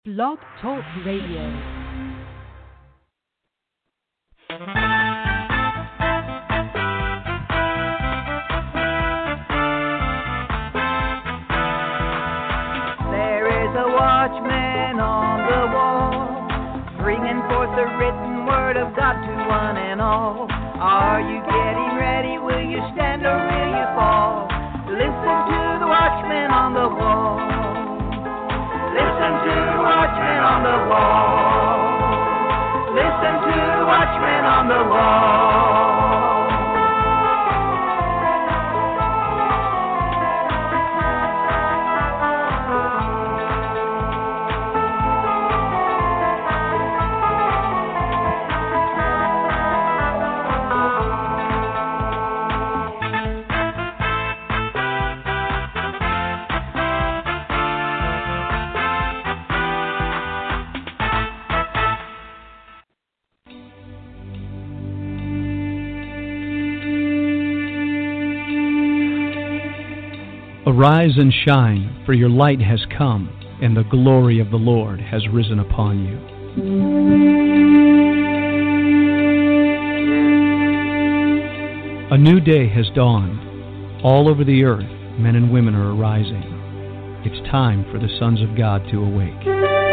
Blog Talk Radio. Watchman on the wall, bringing forth the written word of God to one and all. Are you getting ready? Will you stand or will you fall? Listen to the watchman on the wall. Listen to the watchman on the wall. Listen to the watchman on the wall. Arise and shine, for your light has come, and the glory of the Lord has risen upon you. A new day has dawned. All over the earth, men and women are arising. It's time for the sons of God to awake.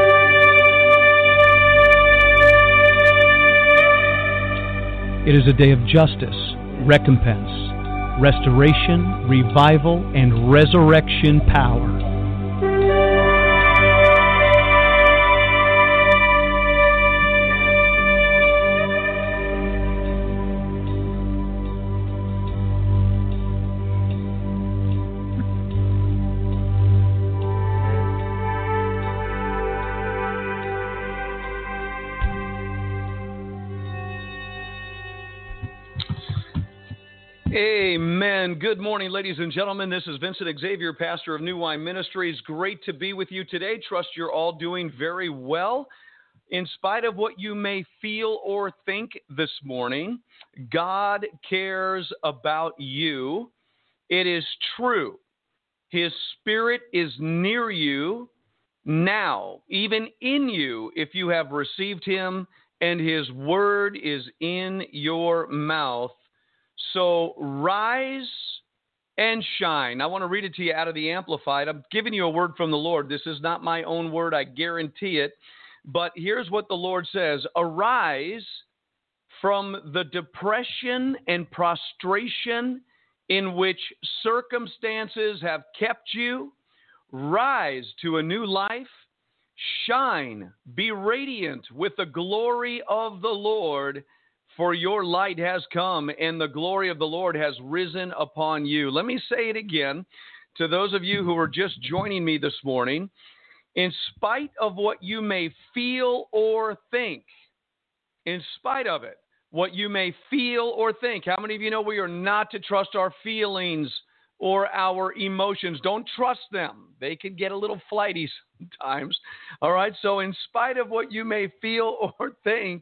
It is a day of justice, recompense, restoration, revival, and resurrection power. Amen. Good morning, ladies and gentlemen. This is Vincent Xavier, pastor of New Wine Ministries. Great to be with you today. Trust you're all doing very well. In spite of what you may feel or think this morning, God cares about you. It is true. His Spirit is near you now, even in you, if you have received Him, and His Word is in your mouth. So rise and shine. I want to read it to you out of the Amplified. I'm giving you a word from the Lord. This is not my own word, I guarantee it. But here's what the Lord says. Arise from the depression and prostration in which circumstances have kept you. Rise to a new life. Shine. Be radiant with the glory of the Lord. For your light has come, and the glory of the Lord has risen upon you. Let me say it again to those of you who are just joining me this morning. In spite of what you may feel or think, in spite of it, what you may feel or think, how many of you know we are not to trust our feelings or our emotions? Don't trust them. They can get a little flighty sometimes. All right, so in spite of what you may feel or think,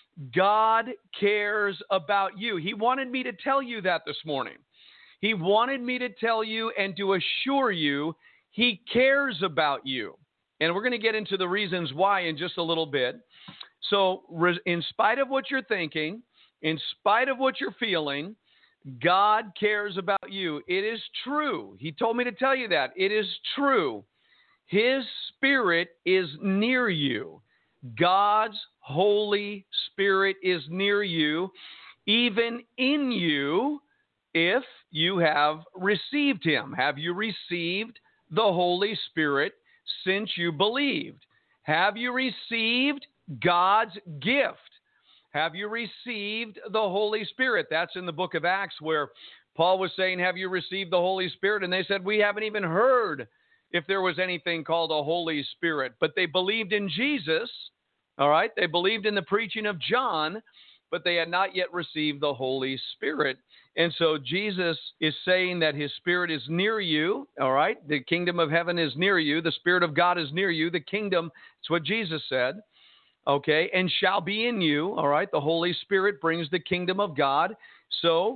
God cares about you. He wanted me to tell you that this morning. He wanted me to tell you and to assure you He cares about you. And we're going to get into the reasons why in just a little bit. So in spite of what you're thinking, in spite of what you're feeling, God cares about you. It is true. He told me to tell you that. It is true. His Spirit is near you. God's Holy Spirit is near you, even in you, if you have received Him. Have you received the Holy Spirit since you believed? Have you received God's gift? Have you received the Holy Spirit? That's in the book of Acts where Paul was saying, have you received the Holy Spirit? And they said, we haven't even heard if there was anything called a Holy Spirit. But they believed in Jesus, all right? They believed in the preaching of John, but they had not yet received the Holy Spirit. And so Jesus is saying that His Spirit is near you, all right? The kingdom of heaven is near you. The Spirit of God is near you. The kingdom, it's what Jesus said, okay, and shall be in you, all right? The Holy Spirit brings the kingdom of God. So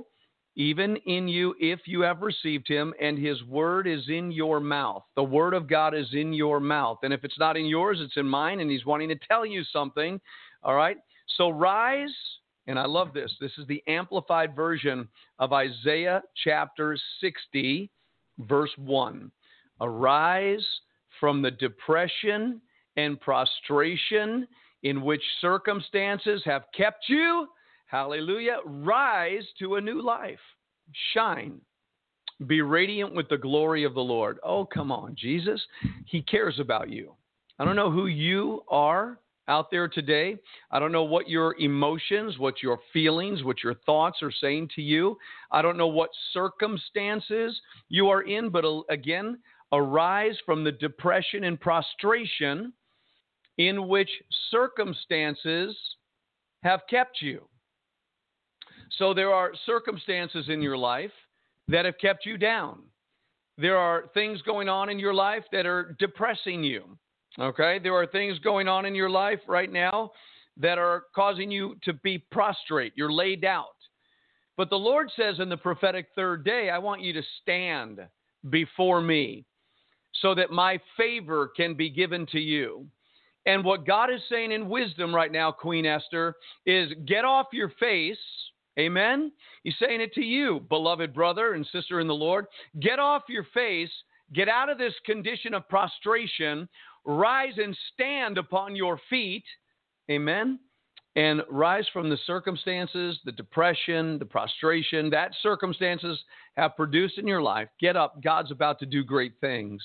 even in you if you have received him, and his word is in your mouth. The word of God is in your mouth. And if it's not in yours, it's in mine, and he's wanting to tell you something. All right? So rise, and I love this. This is the amplified version of Isaiah chapter 60, verse 1. Arise from the depression and prostration in which circumstances have kept you. Hallelujah. Rise to a new life. Shine. Be radiant with the glory of the Lord. Oh, come on, Jesus. He cares about you. I don't know who you are out there today. I don't know what your emotions, what your feelings, what your thoughts are saying to you. I don't know what circumstances you are in, but again, arise from the depression and prostration in which circumstances have kept you. So there are circumstances in your life that have kept you down. There are things going on in your life that are depressing you. Okay? There are things going on in your life right now that are causing you to be prostrate. You're laid out. But the Lord says in the prophetic third day, I want you to stand before me so that my favor can be given to you. And what God is saying in wisdom right now, Queen Esther, is get off your face. Amen? He's saying it to you, beloved brother and sister in the Lord. Get off your face. Get out of this condition of prostration. Rise and stand upon your feet. Amen? And rise from the circumstances, the depression, the prostration that circumstances have produced in your life. Get up. God's about to do great things.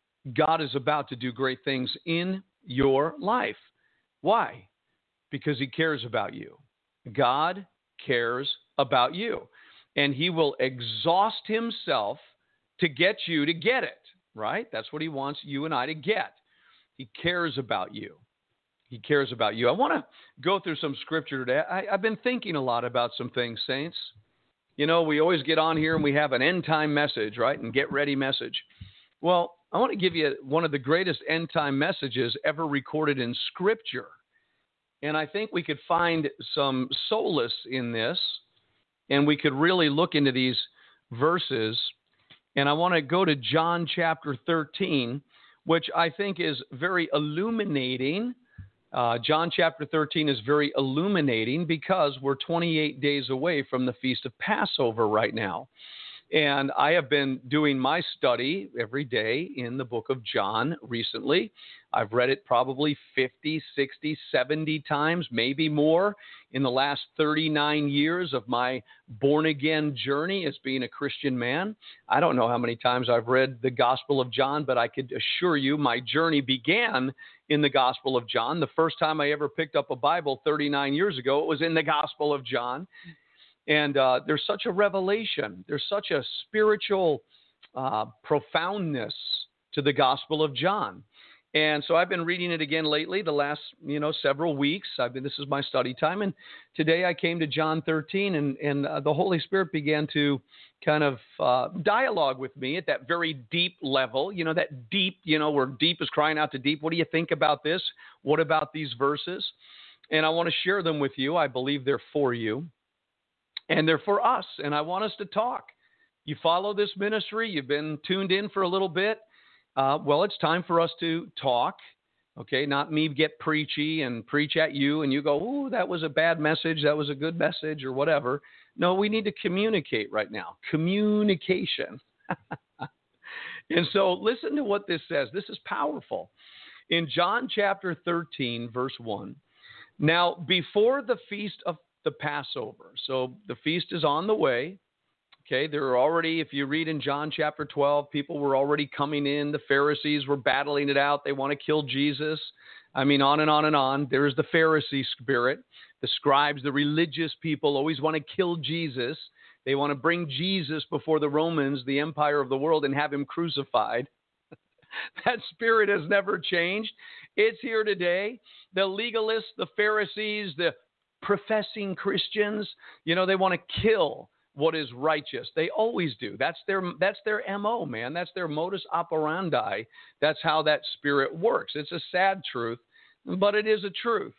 God is about to do great things in your life. Why? Because he cares about you. God cares about you. And he will exhaust himself to get you to get it, right? That's what he wants you and I to get. He cares about you. He cares about you. I want to go through some scripture today. I've been thinking a lot about some things, saints. You know, we always get on here and we have an end time message, right? And get ready message. Well, I want to give you one of the greatest end time messages ever recorded in scripture. And I think we could find some solace in this, and we could really look into these verses. And I want to go to John chapter 13, which I think is very illuminating. John chapter 13 is very illuminating because we're 28 days away from the Feast of Passover right now. And I have been doing my study every day in the book of John recently. I've read it probably 50, 60, 70 times, maybe more in the last 39 years of my born-again journey as being a Christian man. I don't know how many times I've read the Gospel of John, but I could assure you my journey began in the Gospel of John. The first time I ever picked up a Bible 39 years ago, it was in the Gospel of John. And there's such a revelation. There's such a spiritual profoundness to the Gospel of John. And so I've been reading it again lately, the last, several weeks. This is my study time. And today I came to John 13, and the Holy Spirit began to kind of dialogue with me at that very deep level. That deep, where deep is crying out to deep. What do you think about this? What about these verses? And I want to share them with you. I believe they're for you. And they're for us, and I want us to talk. You follow this ministry, you've been tuned in for a little bit. Well, it's time for us to talk, okay? Not me get preachy and preach at you, and you go, ooh, that was a bad message, that was a good message, or whatever. No, we need to communicate right now. Communication. And so listen to what this says. This is powerful. In John chapter 13, verse 1, now before the feast of the Passover. So the feast is on the way. Okay, there are already, if you read in John chapter 12, people were already coming in. The Pharisees were battling it out. They want to kill Jesus. On and on and on. There is the Pharisee spirit. The scribes, the religious people always want to kill Jesus. They want to bring Jesus before the Romans, the empire of the world, and have him crucified. That spirit has never changed. It's here today. The legalists, the Pharisees, the professing Christians, they want to kill what is righteous. They always do. That's their MO, man. That's their modus operandi. That's how that spirit works. It's a sad truth, but it is a truth.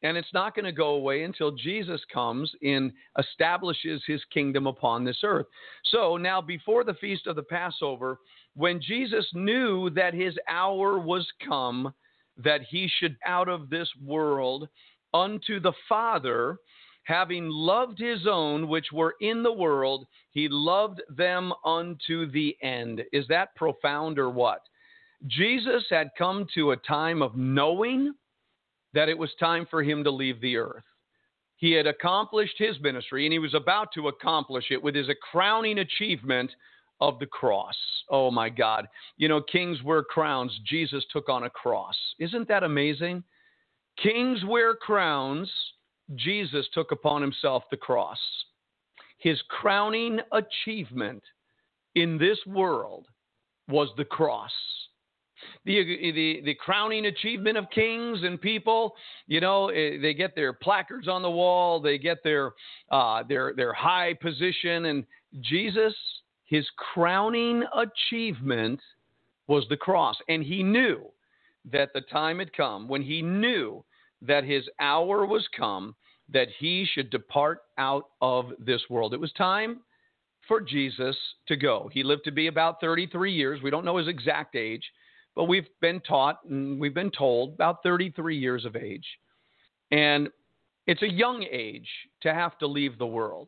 And it's not going to go away until Jesus comes and establishes his kingdom upon this earth. So now before the feast of the Passover, when Jesus knew that his hour was come, that he should out of this world unto the Father, having loved his own which were in the world, he loved them unto the end. Is that profound or what? Jesus had come to a time of knowing that it was time for him to leave the earth. He had accomplished his ministry, and he was about to accomplish it with his crowning achievement of the cross. Oh, my God. You know, kings wear crowns. Jesus took on a cross. Isn't that amazing? Kings wear crowns. Jesus took upon himself the cross. His crowning achievement in this world was the cross. The crowning achievement of kings and people, you know, they get their placards on the wall, they get their high position, and Jesus, his crowning achievement was the cross. And he knew that the time had come, when he knew that his hour was come, that he should depart out of this world. It was time for Jesus to go. He lived to be about 33 years. We don't know his exact age, but we've been taught and we've been told about 33 years of age. And it's a young age to have to leave the world.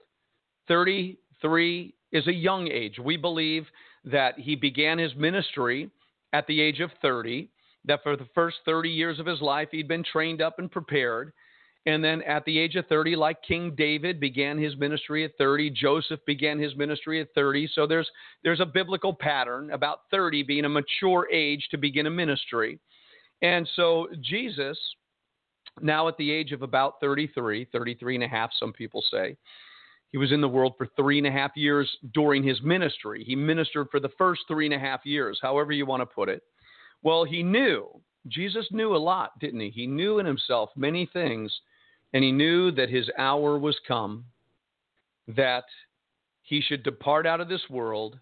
33 is a young age. We believe that he began his ministry at the age of 30, that for the first 30 years of his life, he'd been trained up and prepared. And then at the age of 30, like King David began his ministry at 30, Joseph began his ministry at 30. So there's a biblical pattern about 30 being a mature age to begin a ministry. And so Jesus, now at the age of about 33 and a half, some people say, he was in the world for 3.5 years during his ministry. He ministered for the first 3.5 years, however you want to put it. Well, Jesus knew a lot, didn't he? He knew in himself many things. And he knew that his hour was come, that he should depart out of this world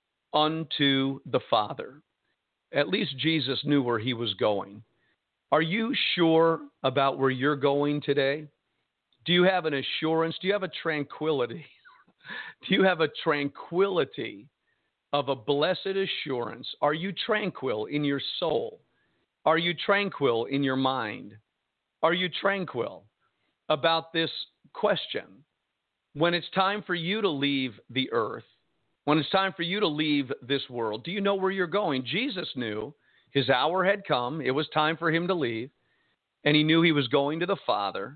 unto the Father. At least Jesus knew where he was going. Are you sure about where you're going today? Do you have an assurance? Do you have a tranquility? Do you have a tranquility of a blessed assurance? Are you tranquil in your soul? Are you tranquil in your mind? Are you tranquil about this question? When it's time for you to leave the earth, when it's time for you to leave this world, do you know where you're going? Jesus knew his hour had come. It was time for him to leave, and he knew he was going to the Father,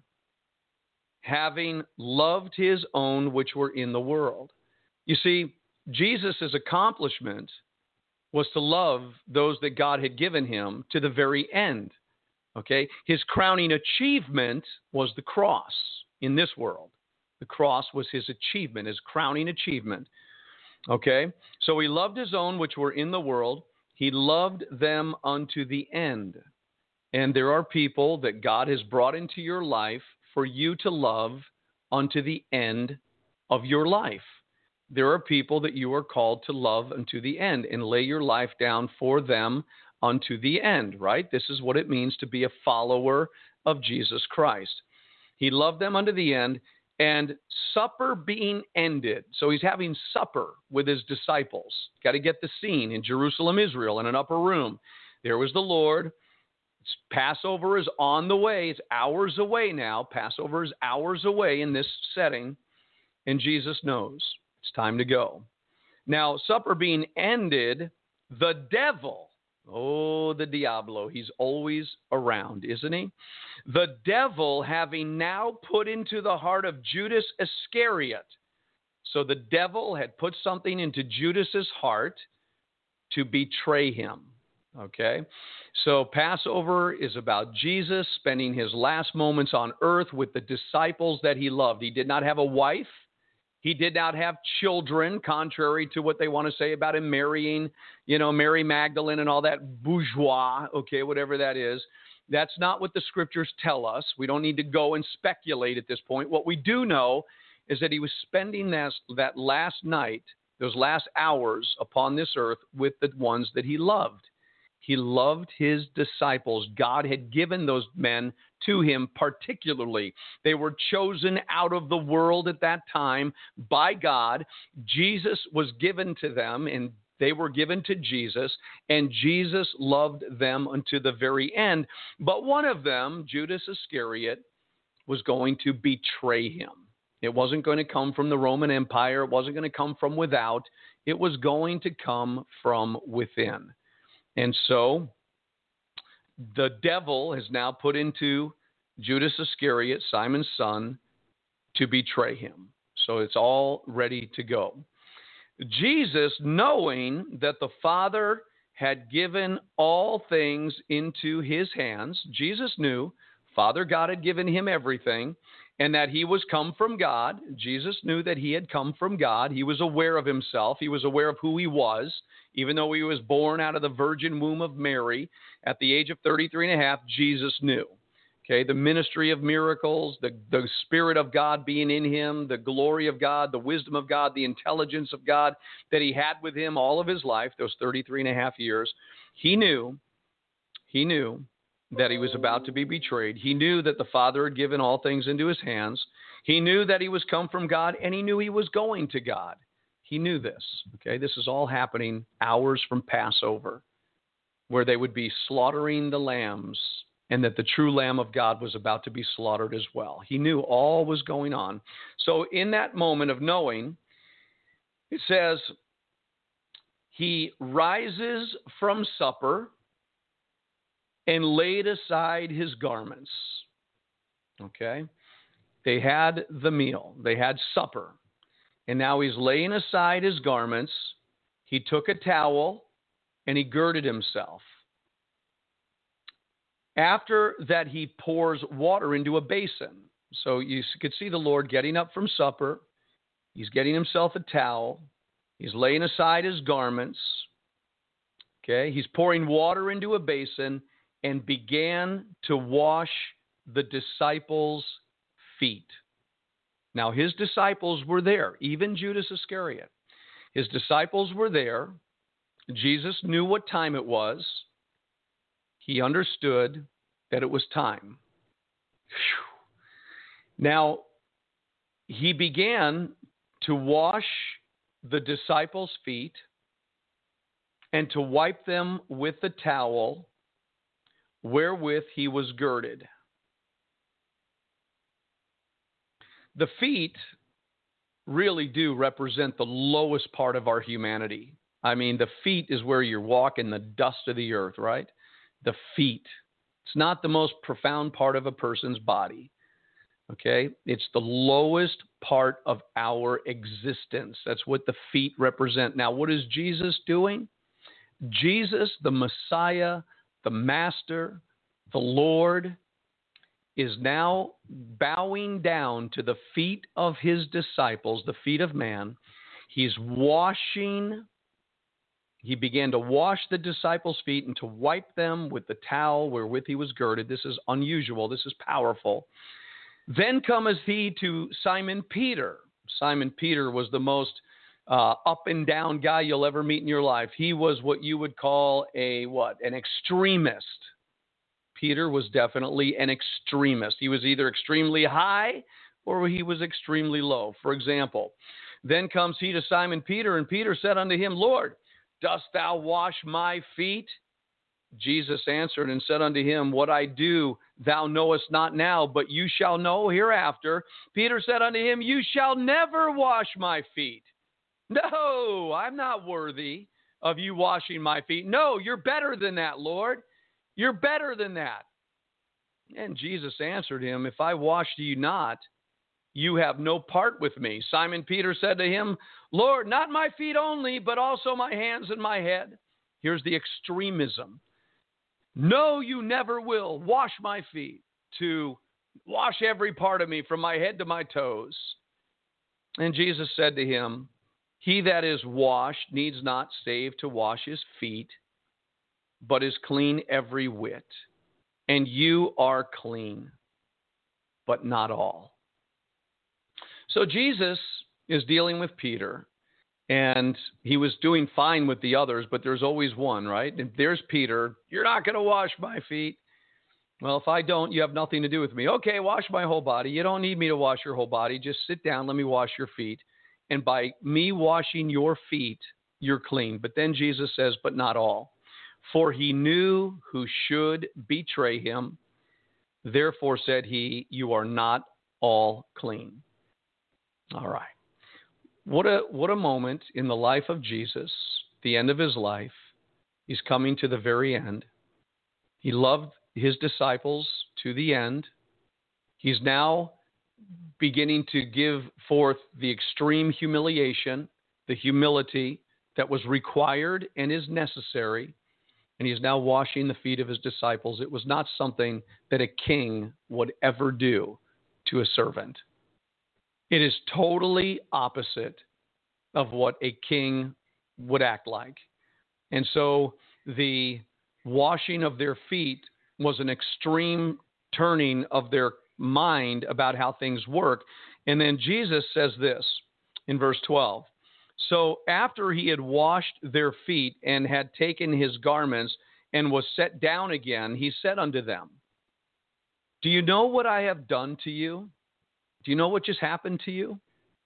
having loved his own which were in the world. You see, Jesus' accomplishment was to love those that God had given him to the very end. Okay, his crowning achievement was the cross in this world. The cross was his achievement, his crowning achievement. Okay, so he loved his own which were in the world. He loved them unto the end. And there are people that God has brought into your life for you to love unto the end of your life. There are people that you are called to love unto the end and lay your life down for them unto the end, right? This is what it means to be a follower of Jesus Christ. He loved them unto the end, and supper being ended. So he's having supper with his disciples. Got to get the scene in Jerusalem, Israel, in an upper room. There was the Lord. Passover is on the way. It's hours away now. Passover is hours away in this setting, and Jesus knows it's time to go. Now, supper being ended, the devil, the Diablo, he's always around, isn't he? The devil having now put into the heart of Judas Iscariot. So the devil had put something into Judas's heart to betray him. Okay? So Passover is about Jesus spending his last moments on earth with the disciples that he loved. He did not have a wife. He did not have children, contrary to what they want to say about him marrying, Mary Magdalene and all that bourgeois, okay, whatever that is. That's not what the scriptures tell us. We don't need to go and speculate at this point. What we do know is that he was spending that last night, those last hours upon this earth with the ones that he loved. He loved his disciples. God had given those men to him particularly. They were chosen out of the world at that time by God. Jesus was given to them, and they were given to Jesus, and Jesus loved them unto the very end. But one of them, Judas Iscariot, was going to betray him. It wasn't going to come from the Roman Empire. It wasn't going to come from without. It was going to come from within. And so the devil has now put into Judas Iscariot, Simon's son, to betray him. So it's all ready to go. Jesus, knowing that the Father had given all things into his hands, Jesus knew Father God had given him everything, and that he was come from God. Jesus knew that he had come from God. He was aware of himself. He was aware of who he was, even though he was born out of the virgin womb of Mary. At the age of 33 and a half, Jesus knew. Okay, the ministry of miracles, the Spirit of God being in him, the glory of God, the wisdom of God, the intelligence of God that he had with him all of his life, those 33 and a half years. He knew that he was about to be betrayed. He knew that the Father had given all things into his hands. He knew that he was come from God, and he knew he was going to God. He knew this. Okay, this is all happening hours from Passover, where they would be slaughtering the lambs, and that the true Lamb of God was about to be slaughtered as well. He knew all was going on. So in that moment of knowing, it says, he rises from supper and laid aside his garments. Okay? They had the meal. They had supper. And now he's laying aside his garments. He took a towel and he girded himself. After that, he pours water into a basin. So you could see the Lord getting up from supper. He's getting himself a towel. He's laying aside his garments. Okay? He's pouring water into a basin and began to wash the disciples' feet. Now, his disciples were there, even Judas Iscariot. His disciples were there. Jesus knew what time it was. He understood that it was time. Whew. Now, he began to wash the disciples' feet and to wipe them with the towel wherewith he was girded. The feet really do represent the lowest part of our humanity. I mean, the feet is where you're walking the dust of the earth, right? The feet. It's not the most profound part of a person's body, okay? It's the lowest part of our existence. That's what the feet represent. Now, what is Jesus doing? Jesus, the Messiah, the Master, the Lord, is now bowing down to the feet of his disciples, the feet of man. He's washing. He began to wash the disciples' feet and to wipe them with the towel wherewith he was girded. This is unusual. This is powerful. Then cometh he to Simon Peter. Simon Peter was the most up and down guy you'll ever meet in your life. He was what you would call an extremist. Peter was definitely an extremist. He was either extremely high or he was extremely low. For example, then comes he to Simon Peter, and Peter said unto him, Lord, dost thou wash my feet? Jesus answered and said unto him, what I do thou knowest not now, but you shall know hereafter. Peter said unto him, you shall never wash my feet. No, I'm not worthy of you washing my feet. No, you're better than that, Lord. You're better than that. And Jesus answered him, if I wash you not, you have no part with me. Simon Peter said to him, Lord, not my feet only, but also my hands and my head. Here's the extremism. No, you never will wash my feet, to wash every part of me from my head to my toes. And Jesus said to him, he that is washed needs not save to wash his feet, but is clean every whit. And you are clean, but not all. So Jesus is dealing with Peter, And he was doing fine with the others, but there's always one, right? And there's Peter. You're not going to wash my feet. Well, if I don't, you have nothing to do with me. Okay, wash my whole body. You don't need me to wash your whole body. Just sit down. Let me wash your feet. And by me washing your feet, you're clean. But then Jesus says, but not all. For he knew who should betray him. Therefore said he, you are not all clean. All right. What a moment in the life of Jesus, the end of his life. He's coming to the very end. He loved his disciples to the end. He's now beginning to give forth the extreme humiliation, the humility that was required and is necessary. And he's now washing the feet of his disciples. It was not something that a king would ever do to a servant. It is totally opposite of what a king would act like. And so the washing of their feet was an extreme turning of their mind about how things work. And then Jesus says this in verse 12. So after he had washed their feet and had taken his garments and was set down again, he said unto them, do you know what I have done to you? Do you know what just happened to you?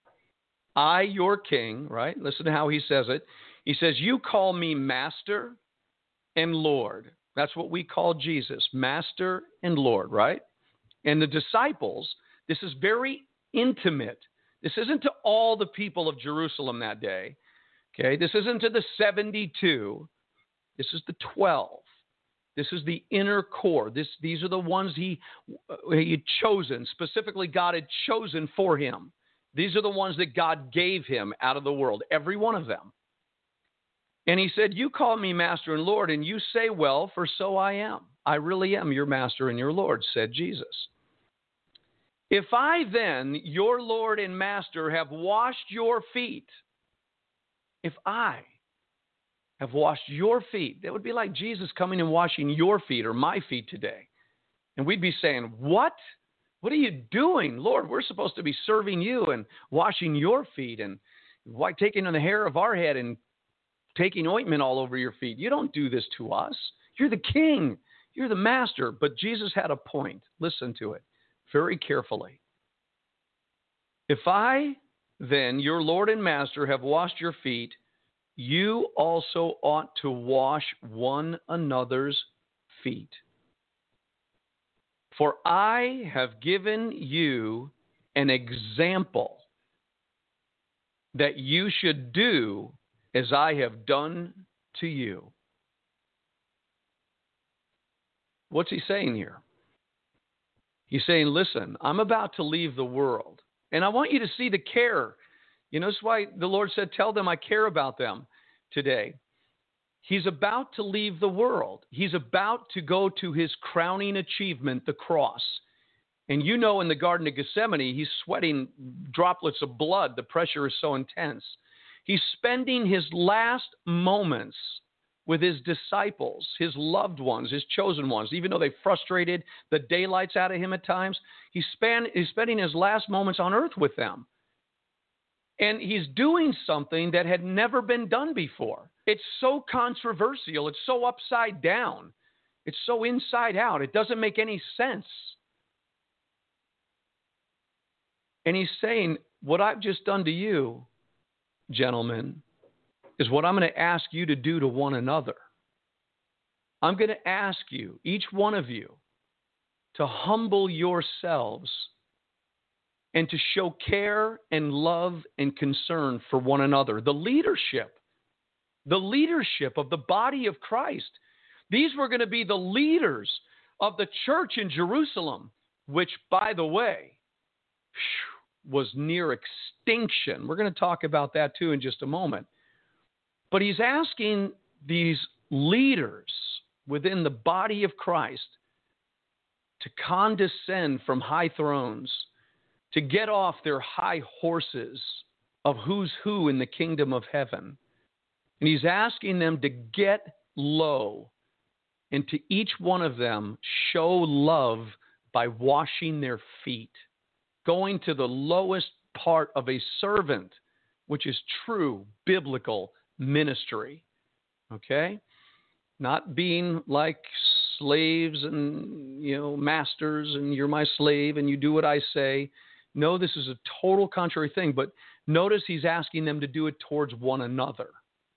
I, your king, right? Listen to how he says it. He says, you call me master and Lord. That's what we call Jesus, master and Lord, right? And the disciples, this is very intimate. This isn't to all the people of Jerusalem that day. Okay, this isn't to the 72. This is the 12. This is the inner core. These are the ones he had chosen. Specifically, God had chosen for him. These are the ones that God gave him out of the world, every one of them. And he said, you call me master and Lord, and you say, well, for so I am. I really am your master and your Lord, said Jesus. If I then, your Lord and master, have washed your feet, if I have washed your feet, that would be like Jesus coming and washing your feet or my feet today. And we'd be saying, what? What are you doing? Lord, we're supposed to be serving you and washing your feet and taking on the hair of our head and taking ointment all over your feet. You don't do this to us. You're the king. You're the master. But Jesus had a point. Listen to it very carefully. If I then, your Lord and master, have washed your feet, you also ought to wash one another's feet. For I have given you an example that you should do as I have done to you. What's he saying here? He's saying, listen, I'm about to leave the world, and I want you to see the care. You know, that's why the Lord said, tell them I care about them today. He's about to leave the world. He's about to go to his crowning achievement, the cross. And you know, in the Garden of Gethsemane, he's sweating droplets of blood. The pressure is so intense. He's spending his last moments with his disciples, his loved ones, his chosen ones. Even though they frustrated the daylights out of him at times, he's spending his last moments on earth with them. And he's doing something that had never been done before. It's so controversial. It's so upside down. It's so inside out. It doesn't make any sense. And he's saying, what I've just done to you, gentlemen, is what I'm going to ask you to do to one another. I'm going to ask you, each one of you, to humble yourselves and to show care and love and concern for one another. The leadership of the body of Christ. These were going to be the leaders of the church in Jerusalem, which, by the way, was near extinction. We're going to talk about that too in just a moment. But he's asking these leaders within the body of Christ to condescend from high thrones, to get off their high horses of who's who in the kingdom of heaven. And he's asking them to get low and to each one of them show love by washing their feet, going to the lowest part of a servant which is true biblical ministry. Okay? Not being like slaves and, masters and you're my slave and you do what I say. No, this is a total contrary thing. But notice he's asking them to do it towards one another,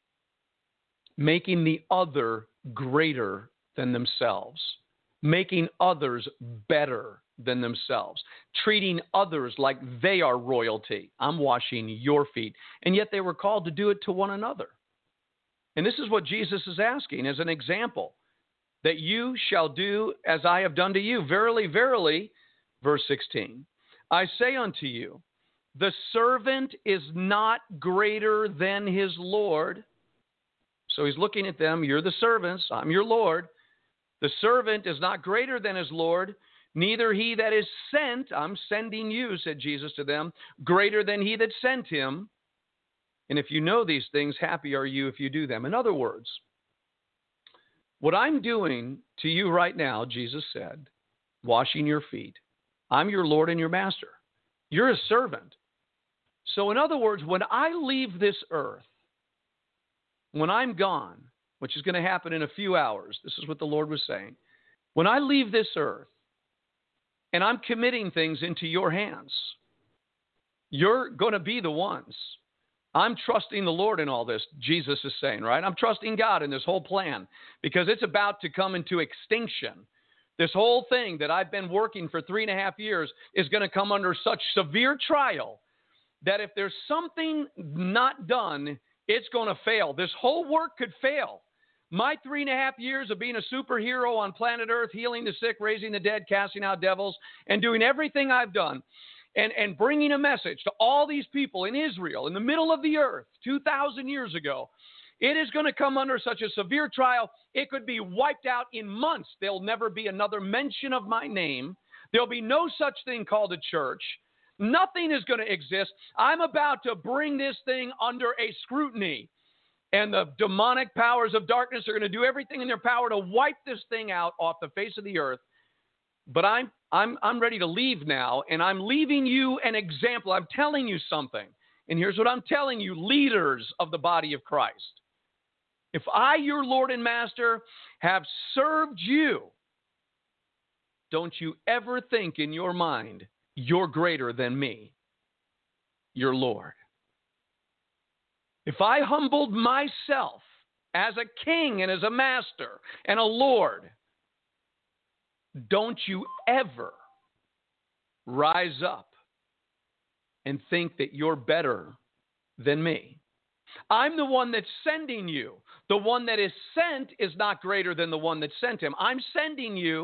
making the other greater than themselves, making others better than themselves, treating others like they are royalty. I'm washing your feet. And yet they were called to do it to one another. And this is what Jesus is asking as an example, that you shall do as I have done to you. Verily, verily, verse 16, I say unto you, the servant is not greater than his Lord. So he's looking at them. You're the servants. I'm your Lord. The servant is not greater than his Lord, neither he that is sent, I'm sending you, said Jesus to them, greater than he that sent him. And if you know these things, happy are you if you do them. In other words, what I'm doing to you right now, Jesus said, washing your feet, I'm your Lord and your master. You're a servant. So in other words, when I leave this earth, when I'm gone, which is going to happen in a few hours, this is what the Lord was saying. When I leave this earth and I'm committing things into your hands, you're going to be the ones. I'm trusting the Lord in all this, Jesus is saying, right? I'm trusting God in this whole plan because it's about to come into extinction. This whole thing that I've been working for 3.5 years is going to come under such severe trial that if there's something not done, it's going to fail. This whole work could fail. My 3.5 years of being a superhero on planet Earth, healing the sick, raising the dead, casting out devils, and doing everything I've done, and bringing a message to all these people in Israel, in the middle of the earth, 2,000 years ago, it is going to come under such a severe trial, it could be wiped out in months. There'll never be another mention of my name. There'll be no such thing called a church. Nothing is going to exist. I'm about to bring this thing under a scrutiny. And the demonic powers of darkness are going to do everything in their power to wipe this thing out off the face of the earth. But I'm ready to leave now, and I'm leaving you an example. I'm telling you something. And here's what I'm telling you, leaders of the body of Christ. If I, your Lord and Master, have served you, don't you ever think in your mind, you're greater than me, your Lord. If I humbled myself as a king and as a master and a Lord, don't you ever rise up and think that you're better than me. I'm the one that's sending you. The one that is sent is not greater than the one that sent him. I'm sending you,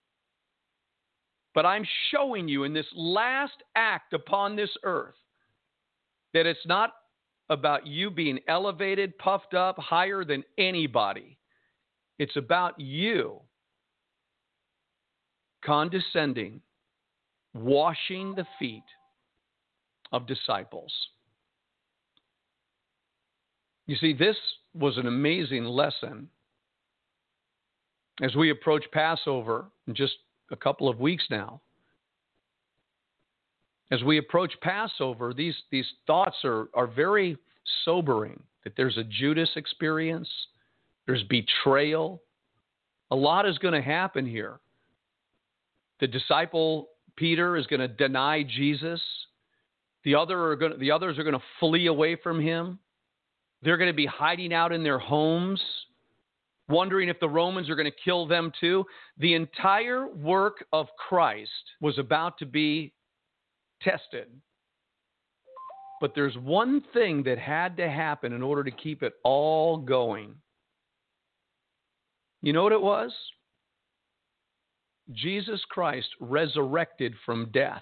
but I'm showing you in this last act upon this earth that it's not about you being elevated, puffed up, higher than anybody. It's about you condescending, washing the feet of disciples. You see, this was an amazing lesson. As we approach Passover in just a couple of weeks now, as we approach Passover, these thoughts are very sobering, that there's a Judas experience, there's betrayal. A lot is going to happen here. The disciple Peter is going to deny Jesus. The others are going to flee away from him. They're going to be hiding out in their homes, wondering if the Romans are going to kill them too. The entire work of Christ was about to be tested. But there's one thing that had to happen in order to keep it all going. You know what it was? Jesus Christ resurrected from death.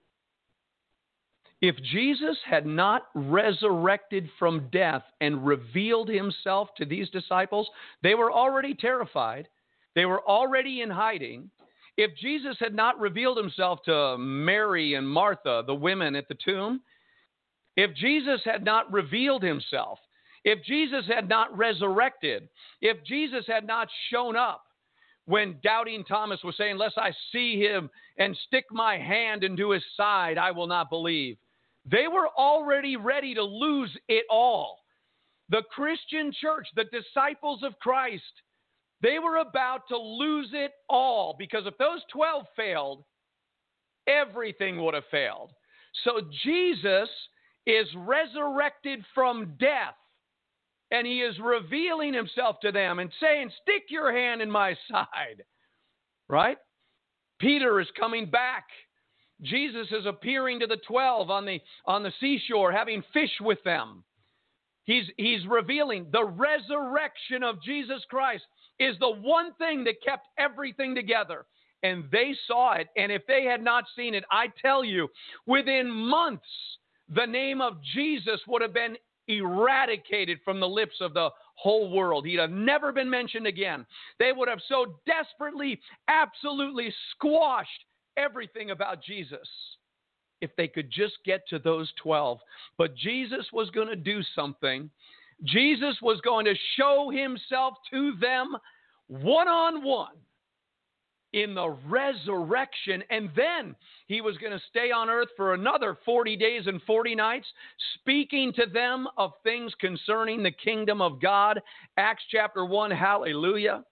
If Jesus had not resurrected from death and revealed himself to these disciples, they were already terrified. They were already in hiding. If Jesus had not revealed himself to Mary and Martha, the women at the tomb, if Jesus had not revealed himself, if Jesus had not resurrected, if Jesus had not shown up when doubting Thomas was saying, "Unless I see him and stick my hand into his side, I will not believe." They were already ready to lose it all. The Christian church, the disciples of Christ, they were about to lose it all, because if those 12 failed, everything would have failed. So Jesus is resurrected from death, and he is revealing himself to them and saying, stick your hand in my side, right? Peter is coming back. Jesus is appearing to the 12 on the seashore, having fish with them. He's revealing the resurrection of Jesus Christ is the one thing that kept everything together. And they saw it. And if they had not seen it, I tell you, within months, the name of Jesus would have been eradicated from the lips of the whole world. He'd have never been mentioned again. They would have so desperately, absolutely squashed everything about Jesus if they could just get to those 12. But Jesus was going to do something. Jesus was going to show himself to them one-on-one in the resurrection. And then he was going to stay on earth for another 40 days and 40 nights, speaking to them of things concerning the kingdom of God. Acts chapter 1, hallelujah.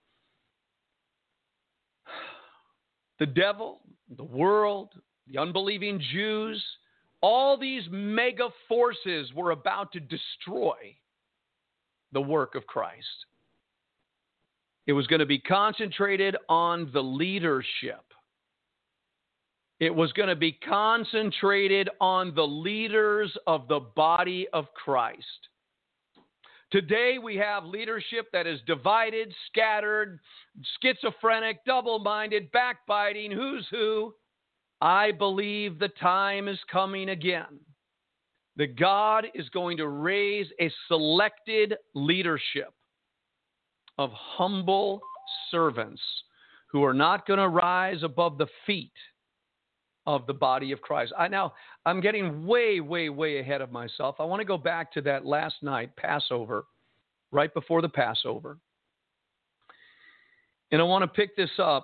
The devil, the world, the unbelieving Jews, all these mega forces were about to destroy the work of Christ. It was going to be concentrated on the leadership. It was going to be concentrated on the leaders of the body of Christ. Today we have leadership that is divided, scattered, schizophrenic, double-minded, backbiting, who's who. I believe the time is coming again that God is going to raise a selected leadership of humble servants who are not going to rise above the feet of the body of Christ. I'm getting way, way, way ahead of myself. I want to go back to that last night, Passover, right before the Passover. And I want to pick this up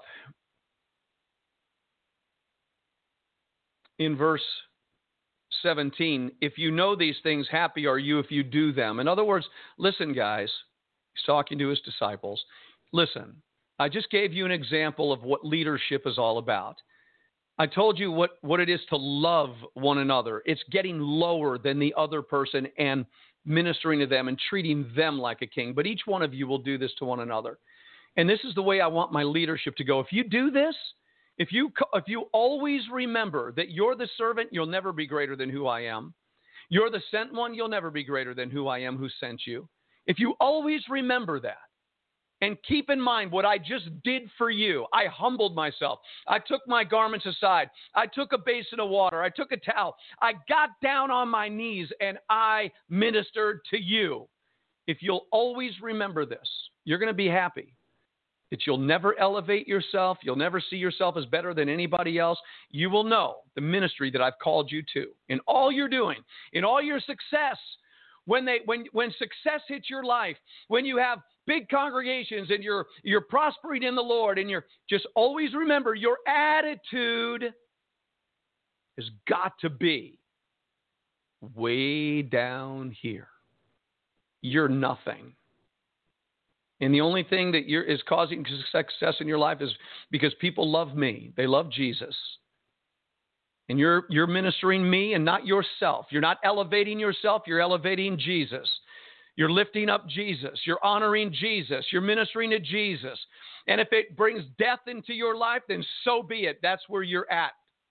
in verse 17. If you know these things, happy are you if you do them. In other words, listen, guys, he's talking to his disciples. Listen, I just gave you an example of what leadership is all about. I told you what it is to love one another. It's getting lower than the other person and ministering to them and treating them like a king. But each one of you will do this to one another. And this is the way I want my leadership to go. If you do this, if you always remember that you're the servant, you'll never be greater than who I am. You're the sent one, you'll never be greater than who I am who sent you. If you always remember that and keep in mind what I just did for you, I humbled myself. I took my garments aside. I took a basin of water. I took a towel. I got down on my knees and I ministered to you. If you'll always remember this, you're going to be happy. That you'll never elevate yourself. You'll never see yourself as better than anybody else. You will know the ministry that I've called you to. In all you're doing, in all your success, when success hits your life, when you have big congregations and you're prospering in the Lord, and you're just always remember your attitude has got to be way down here. You're nothing. And the only thing that is causing success in your life is because people love me. They love Jesus. And you're ministering me and not yourself. You're not elevating yourself. You're elevating Jesus. You're lifting up Jesus. You're honoring Jesus. You're ministering to Jesus. And if it brings death into your life, then so be it. That's where you're at.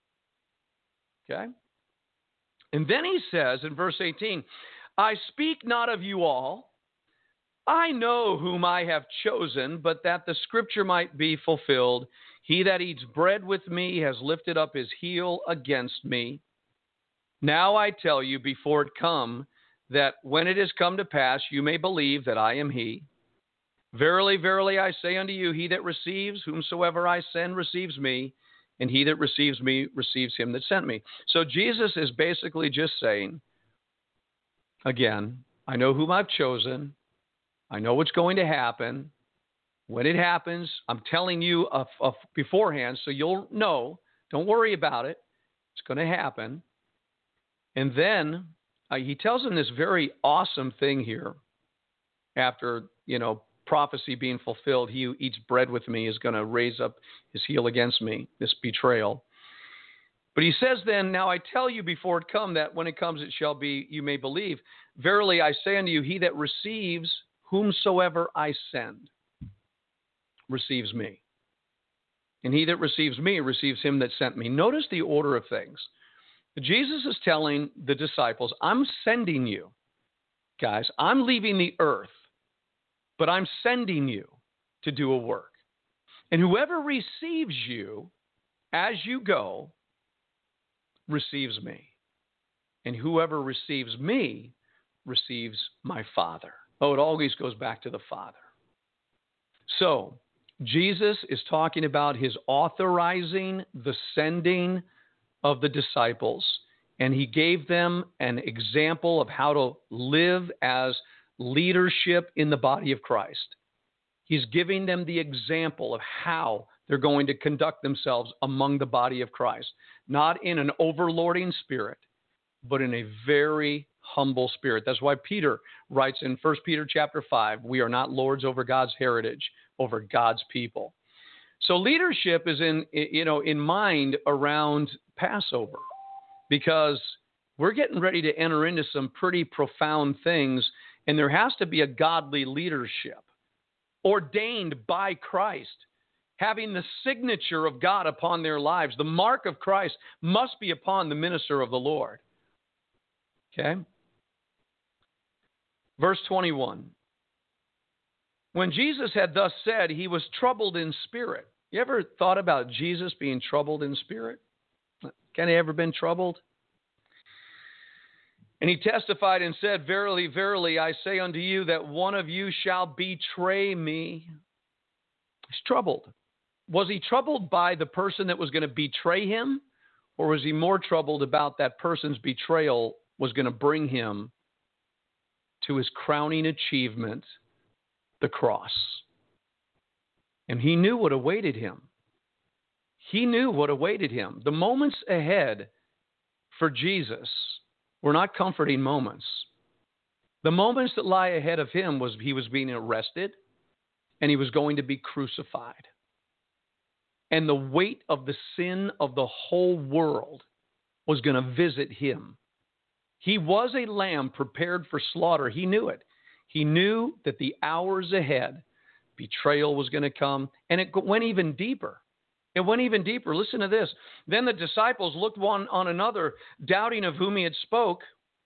Okay? And then he says in verse 18, I speak not of you all. I know whom I have chosen, but that the scripture might be fulfilled. He that eats bread with me has lifted up his heel against me. Now I tell you before it come, that when it is come to pass, you may believe that I am he. Verily, verily, I say unto you, he that receives whomsoever I send receives me, and he that receives me receives him that sent me. So Jesus is basically just saying, again, I know whom I've chosen. I know what's going to happen. When it happens, I'm telling you beforehand so you'll know. Don't worry about it. It's going to happen. And then he tells them this very awesome thing here. After, prophecy being fulfilled, he who eats bread with me is going to raise up his heel against me, this betrayal. But he says then, now I tell you before it come, that when it comes it shall be, you may believe. Verily I say unto you, he that receives whomsoever I send receives me. And he that receives me receives him that sent me. Notice the order of things. Jesus is telling the disciples, I'm sending you, guys. I'm leaving the earth, but I'm sending you to do a work. And whoever receives you as you go receives me. And whoever receives me receives my Father. Oh, it always goes back to the Father. So, Jesus is talking about his authorizing the sending of the disciples, and he gave them an example of how to live as leadership in the body of Christ. He's giving them the example of how they're going to conduct themselves among the body of Christ, not in an overlording spirit, but in a very humble spirit. That's why Peter writes in 1 Peter chapter 5, we are not lords over God's heritage, over God's people. So leadership is in mind around Passover, because we're getting ready to enter into some pretty profound things, and there has to be a godly leadership ordained by Christ, having the signature of God upon their lives. The mark of Christ must be upon the minister of the Lord. Okay? Verse 21. When Jesus had thus said, he was troubled in spirit. You ever thought about Jesus being troubled in spirit? Can he ever been troubled? And he testified and said, verily, verily, I say unto you that one of you shall betray me. He's troubled. Was he troubled by the person that was going to betray him? Or was he more troubled about that person's betrayal was going to bring him to his crowning achievement, the cross? And he knew what awaited him. He knew what awaited him. The moments ahead for Jesus were not comforting moments. The moments that lie ahead of him was he was being arrested and he was going to be crucified. And the weight of the sin of the whole world was going to visit him. He was a lamb prepared for slaughter. He knew it. He knew that the hours ahead, betrayal was going to come, and it went even deeper. It went even deeper. Listen to this. Then the disciples looked one on another, doubting of whom he had spoke.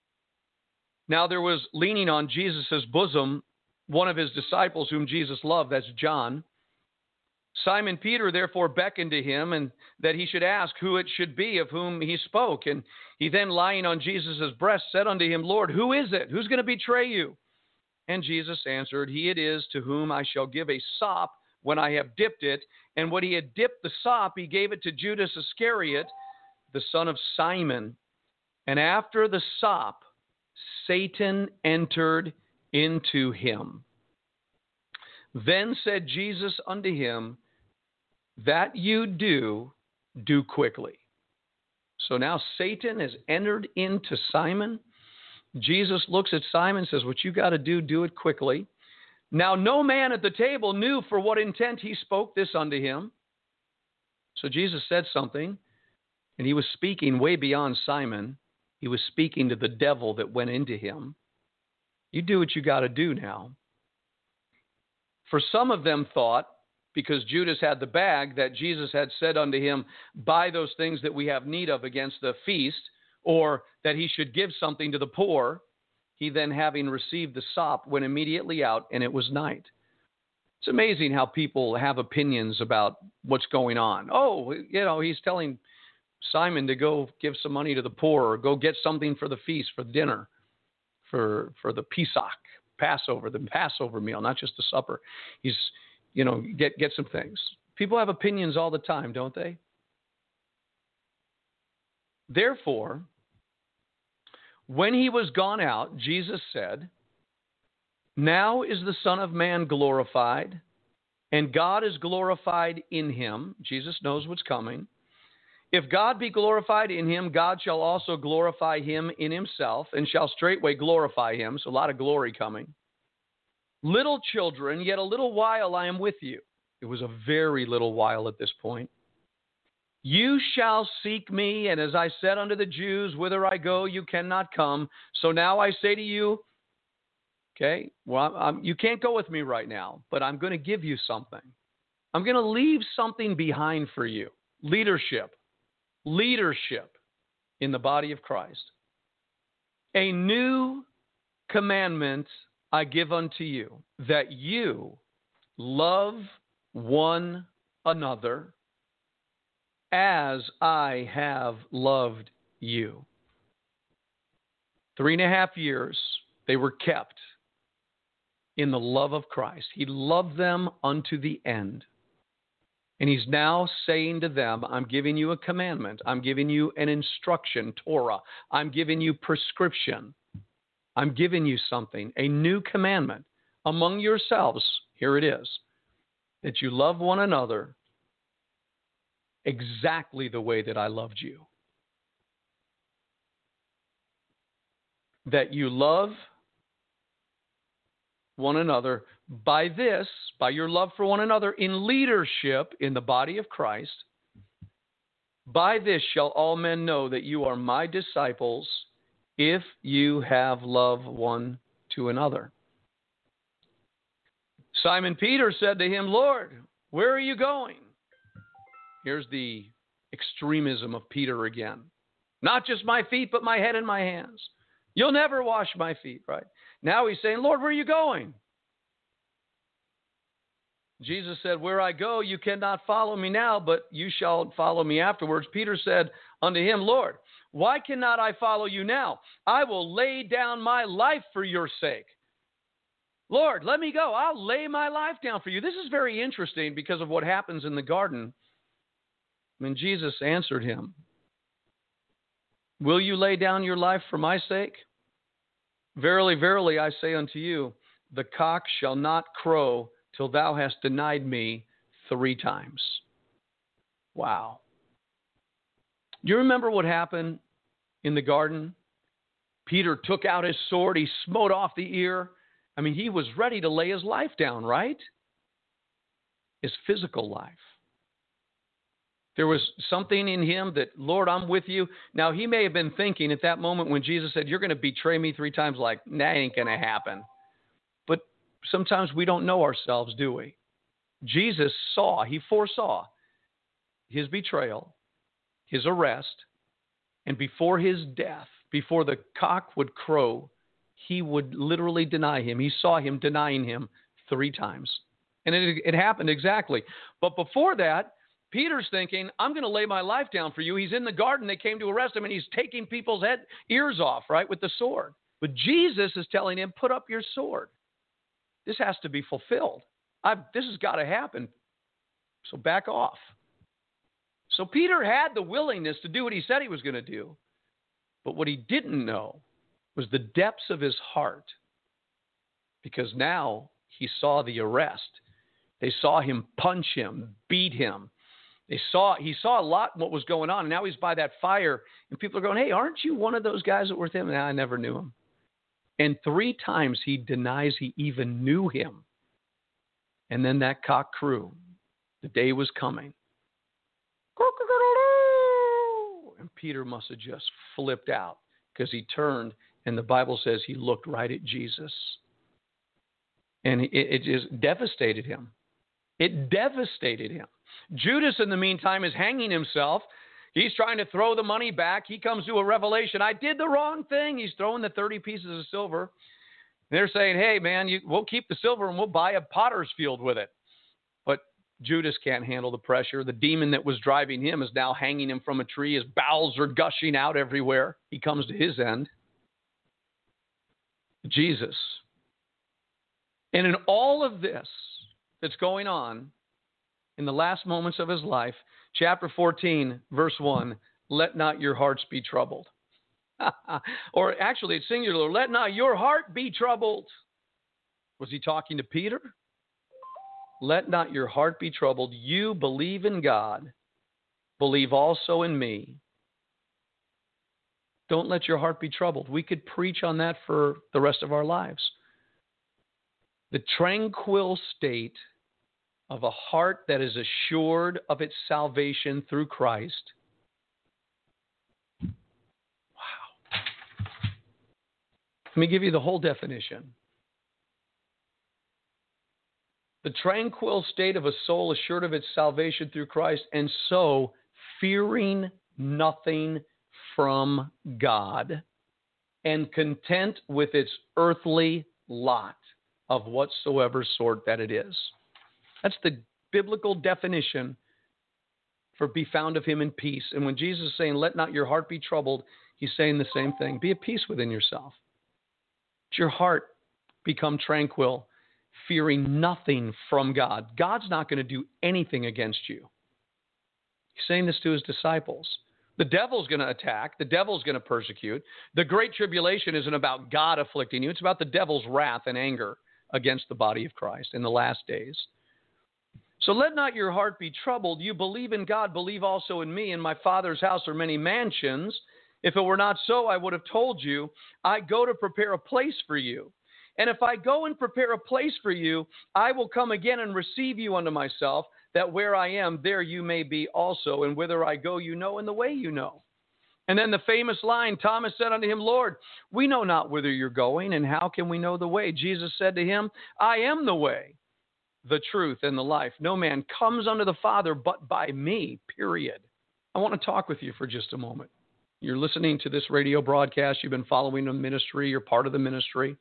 Now there was leaning on Jesus' bosom one of his disciples whom Jesus loved, that's John. Simon Peter therefore beckoned to him, and that he should ask who it should be of whom he spoke. And he then, lying on Jesus' breast, said unto him, Lord, who is it? Who's going to betray you? And Jesus answered, he it is to whom I shall give a sop when I have dipped it. And when he had dipped the sop, he gave it to Judas Iscariot, the son of Simon. And after the sop, Satan entered into him. Then said Jesus unto him, that you do quickly. So now Satan has entered into Simon. Jesus looks at Simon and says, what you got to do it quickly. Now no man at the table knew for what intent he spoke this unto him. So Jesus said something, and he was speaking way beyond Simon. He was speaking to the devil that went into him. You do what you got to do now. For some of them thought, because Judas had the bag, that Jesus had said unto him, buy those things that we have need of against the feast, or that he should give something to the poor. He then, having received the sop, went immediately out, and it was night. It's amazing how people have opinions about what's going on. Oh, he's telling Simon to go give some money to the poor, or go get something for the feast, for dinner, for the Pesach, Passover, the Passover meal, not just the supper. He's, get some things. People have opinions all the time, don't they? Therefore, when he was gone out, Jesus said, now is the Son of Man glorified, and God is glorified in him. Jesus knows what's coming. If God be glorified in him, God shall also glorify him in himself, and shall straightway glorify him. So a lot of glory coming. Little children, yet a little while I am with you. It was a very little while at this point. You shall seek me, and as I said unto the Jews, whither I go, you cannot come. So now I say to you, okay, well, you can't go with me right now, but I'm going to give you something. I'm going to leave something behind for you. Leadership in the body of Christ. A new commandment I give unto you, that you love one another as I have loved you. 3.5 years they were kept in the love of Christ. He loved them unto the end. And he's now saying to them, I'm giving you a commandment. I'm giving you an instruction, Torah. I'm giving you prescription. I'm giving you something, a new commandment among yourselves. Here it is, that you love one another exactly the way that I loved you. That you love one another by this, by your love for one another in leadership in the body of Christ. By this shall all men know that you are my disciples, if you have love one to another. Simon Peter said to him, Lord, where are you going? Here's the extremism of Peter again. Not just my feet, but my head and my hands. You'll never wash my feet, right? Now he's saying, Lord, where are you going? Jesus said, where I go, you cannot follow me now, but you shall follow me afterwards. Peter said unto him, Lord, why cannot I follow you now? I will lay down my life for your sake. Lord, let me go. I'll lay my life down for you. This is very interesting because of what happens in the garden. When Jesus answered him, will you lay down your life for my sake? Verily, verily, I say unto you, the cock shall not crow till thou hast denied me 3 times. Wow. Do you remember what happened in the garden? Peter took out his sword. He smote off the ear. I mean, he was ready to lay his life down, right? His physical life. There was something in him that, Lord, I'm with you. Now, he may have been thinking at that moment when Jesus said, you're going to betray me 3 times, like, that ain't going to happen. But sometimes we don't know ourselves, do we? Jesus he foresaw his betrayal, his arrest, and before his death, before the cock would crow, he would literally deny him. He saw him denying him 3 times. And it happened exactly. But before that, Peter's thinking, I'm going to lay my life down for you. He's in the garden. They came to arrest him, and he's taking people's ears off, right, with the sword. But Jesus is telling him, put up your sword. This has to be fulfilled. This has got to happen. So back off. So Peter had the willingness to do what he said he was going to do. But what he didn't know was the depths of his heart. Because now he saw the arrest. They saw him punch him, beat him. He saw a lot what was going on. And now he's by that fire. And people are going, hey, aren't you one of those guys that were with him? And I never knew him. And 3 times he denies he even knew him. And then that cock crew. The day was coming. And Peter must have just flipped out because he turned, and the Bible says he looked right at Jesus. And it just devastated him. It devastated him. Judas, in the meantime, is hanging himself. He's trying to throw the money back. He comes to a revelation. I did the wrong thing. He's throwing the 30 pieces of silver. They're saying, hey, man, we'll keep the silver and we'll buy a potter's field with it. But Judas can't handle the pressure. The demon that was driving him is now hanging him from a tree. His bowels are gushing out everywhere. He comes to his end. Jesus. And in all of this that's going on in the last moments of his life, chapter 14, verse 1, let not your hearts be troubled. Or actually, it's singular, let not your heart be troubled. Was he talking to Peter? Let not your heart be troubled. You believe in God. believe also in me. Don't let your heart be troubled. We could preach on that for the rest of our lives. The tranquil state of a heart that is assured of its salvation through Christ. Wow. Let me give you the whole definition. The tranquil state of a soul assured of its salvation through Christ, and so fearing nothing from God, and content with its earthly lot of whatsoever sort that it is. That's the biblical definition for be found of him in peace. And when Jesus is saying, let not your heart be troubled, he's saying the same thing. Be at peace within yourself. Let your heart become tranquil, fearing nothing from God. God's not going to do anything against you. He's saying this to his disciples. The devil's going to attack. The devil's going to persecute. The great tribulation isn't about God afflicting you. It's about the devil's wrath and anger against the body of Christ in the last days. So let not your heart be troubled. You believe in God, believe also in me. In my Father's house are many mansions. If it were not so, I would have told you. I go to prepare a place for you. And if I go and prepare a place for you, I will come again and receive you unto myself, that where I am, there you may be also. And whither I go, you know, and the way you know. And then the famous line, Thomas said unto him, Lord, we know not whither you're going, and how can we know the way? Jesus said to him, I am the way, the truth, and the life. No man comes unto the Father but by me, period. I want to talk with you for just a moment. You're listening to this radio broadcast. You've been following the ministry. You're part of the ministry.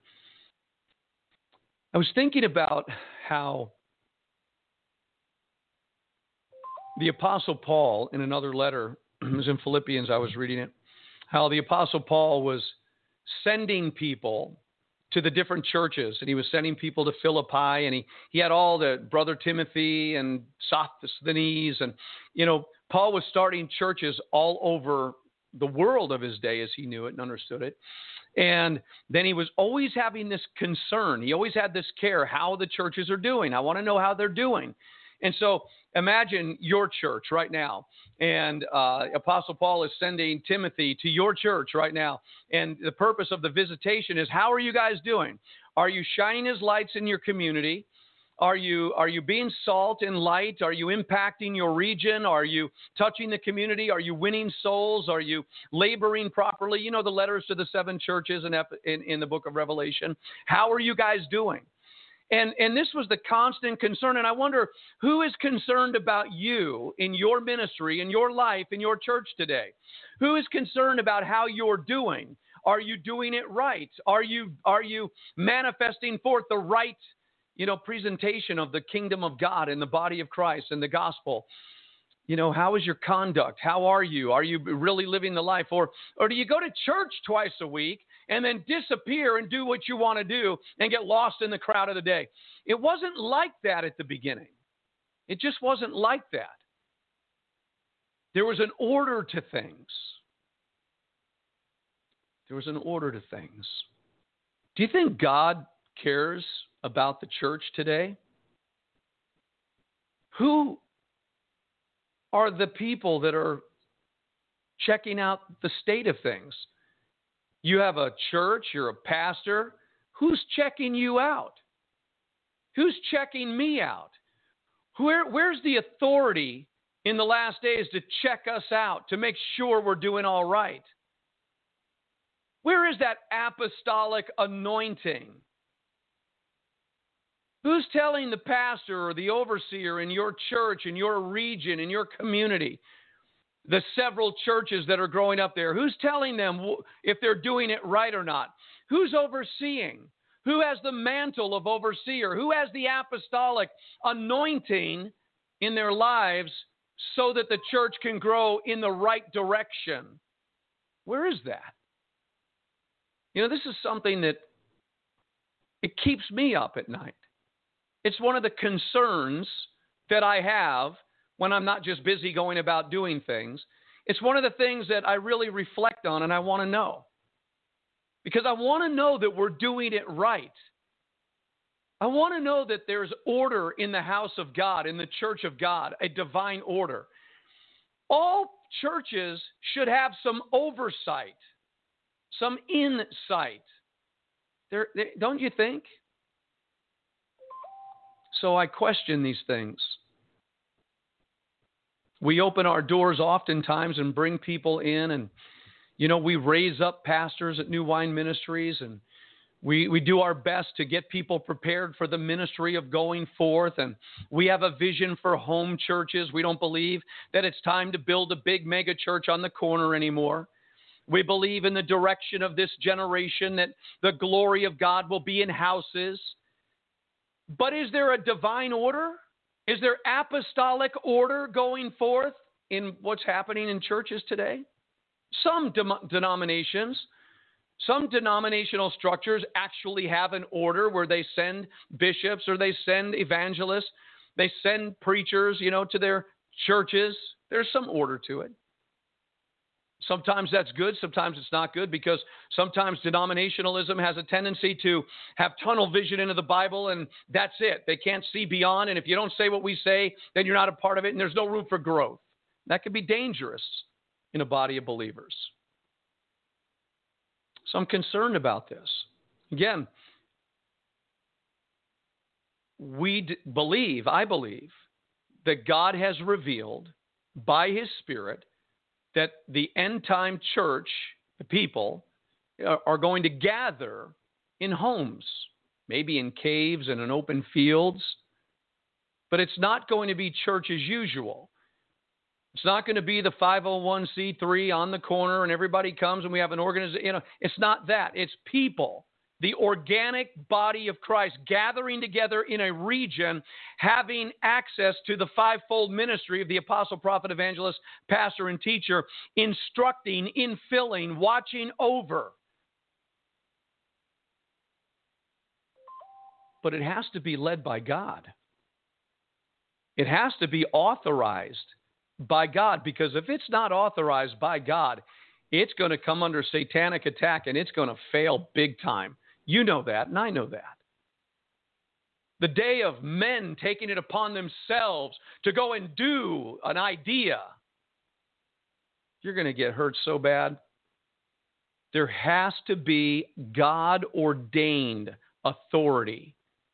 I was thinking about how the Apostle Paul, in another letter, it was in Philippians, I was reading it, how the Apostle Paul was sending people to the different churches, and he was sending people to Philippi, and he had all the brother Timothy and Sosthenes, and, you know, Paul was starting churches all over the world of his day as he knew it and understood it. And then he was always having this concern. He always had this care, how the churches are doing. I want to know how they're doing. And so imagine your church right now. And Apostle Paul is sending Timothy to your church right now. And the purpose of the visitation is, how are you guys doing? Are you shining as lights in your community? Are you being salt and light? Are you impacting your region? Are you touching the community? Are you winning souls? Are you laboring properly? You know, the letters to the 7 churches in the book of Revelation. How are you guys doing? And this was the constant concern. And I wonder, who is concerned about you in your ministry, in your life, in your church today? Who is concerned about how you're doing? Are you doing it right? Are you manifesting forth the right, presentation of the kingdom of God and the body of Christ and the gospel? How is your conduct? How are you? Are you really living the life? Or do you go to church twice a week and then disappear and do what you want to do and get lost in the crowd of the day? It wasn't like that at the beginning. It just wasn't like that. There was an order to things. There was an order to things. Do you think God cares about the church today? Who are the people that are checking out the state of things? You have a church, you're a pastor. Who's checking you out? Who's checking me out? Where's the authority in the last days to check us out, to make sure we're doing all right? Where is that apostolic anointing? Who's telling the pastor or the overseer in your church, in your region, in your community, the several churches that are growing up there, who's telling them if they're doing it right or not? Who's overseeing? Who has the mantle of overseer? Who has the apostolic anointing in their lives so that the church can grow in the right direction? Where is that? This is something that it keeps me up at night. It's one of the concerns that I have when I'm not just busy going about doing things. It's one of the things that I really reflect on and I want to know. Because I want to know that we're doing it right. I want to know that there's order in the house of God, in the church of God, a divine order. All churches should have some oversight, some insight. Don't you think? So I question these things. We open our doors oftentimes and bring people in, and, we raise up pastors at New Wine Ministries, and we do our best to get people prepared for the ministry of going forth, and we have a vision for home churches. We don't believe that it's time to build a big mega church on the corner anymore. We believe in the direction of this generation that the glory of God will be in houses. But is there a divine order? Is there apostolic order going forth in what's happening in churches today? Some denominations, some denominational structures actually have an order where they send bishops or they send evangelists, they send preachers, to their churches. There's some order to it. Sometimes that's good, sometimes it's not good, because sometimes denominationalism has a tendency to have tunnel vision into the Bible, and that's it. They can't see beyond, and if you don't say what we say, then you're not a part of it, and there's no room for growth. That could be dangerous in a body of believers. So I'm concerned about this. Again, I believe, that God has revealed by His Spirit that the end-time church, the people, are going to gather in homes, maybe in caves and in open fields, but it's not going to be church as usual. It's not going to be the 501c3 on the corner and everybody comes and we have an organization. It's not that. It's people, the organic body of Christ gathering together in a region, having access to the fivefold ministry of the apostle, prophet, evangelist, pastor, and teacher, instructing, infilling, watching over. But it has to be led by God. It has to be authorized by God, because if it's not authorized by God, it's going to come under satanic attack and it's going to fail big time. You know that, and I know that. The day of men taking it upon themselves to go and do an idea, you're going to get hurt so bad. There has to be God-ordained authority.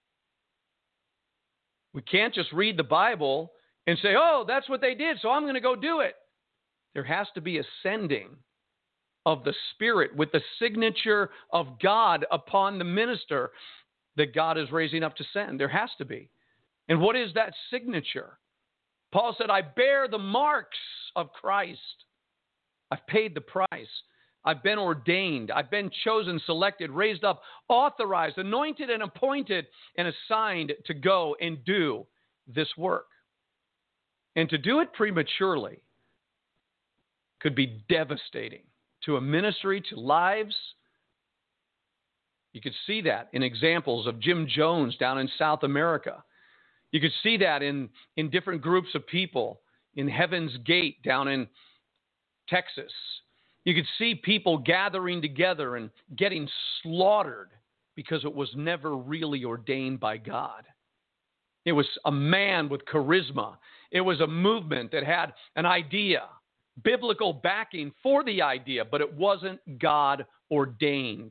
We can't just read the Bible and say, oh, that's what they did, so I'm going to go do it. There has to be a sending of the Spirit with the signature of God upon the minister that God is raising up to send. There has to be. And what is that signature? Paul said, I bear the marks of Christ. I've paid the price. I've been ordained. I've been chosen, selected, raised up, authorized, anointed, and appointed, and assigned to go and do this work. And to do it prematurely could be devastating to a ministry, to lives. You could see that in examples of Jim Jones down in South America. You could see that in different groups of people in Heaven's Gate down in Texas. You could see people gathering together and getting slaughtered because it was never really ordained by God. It was a man with charisma. It was a movement that had an idea, biblical backing for the idea, but it wasn't God ordained.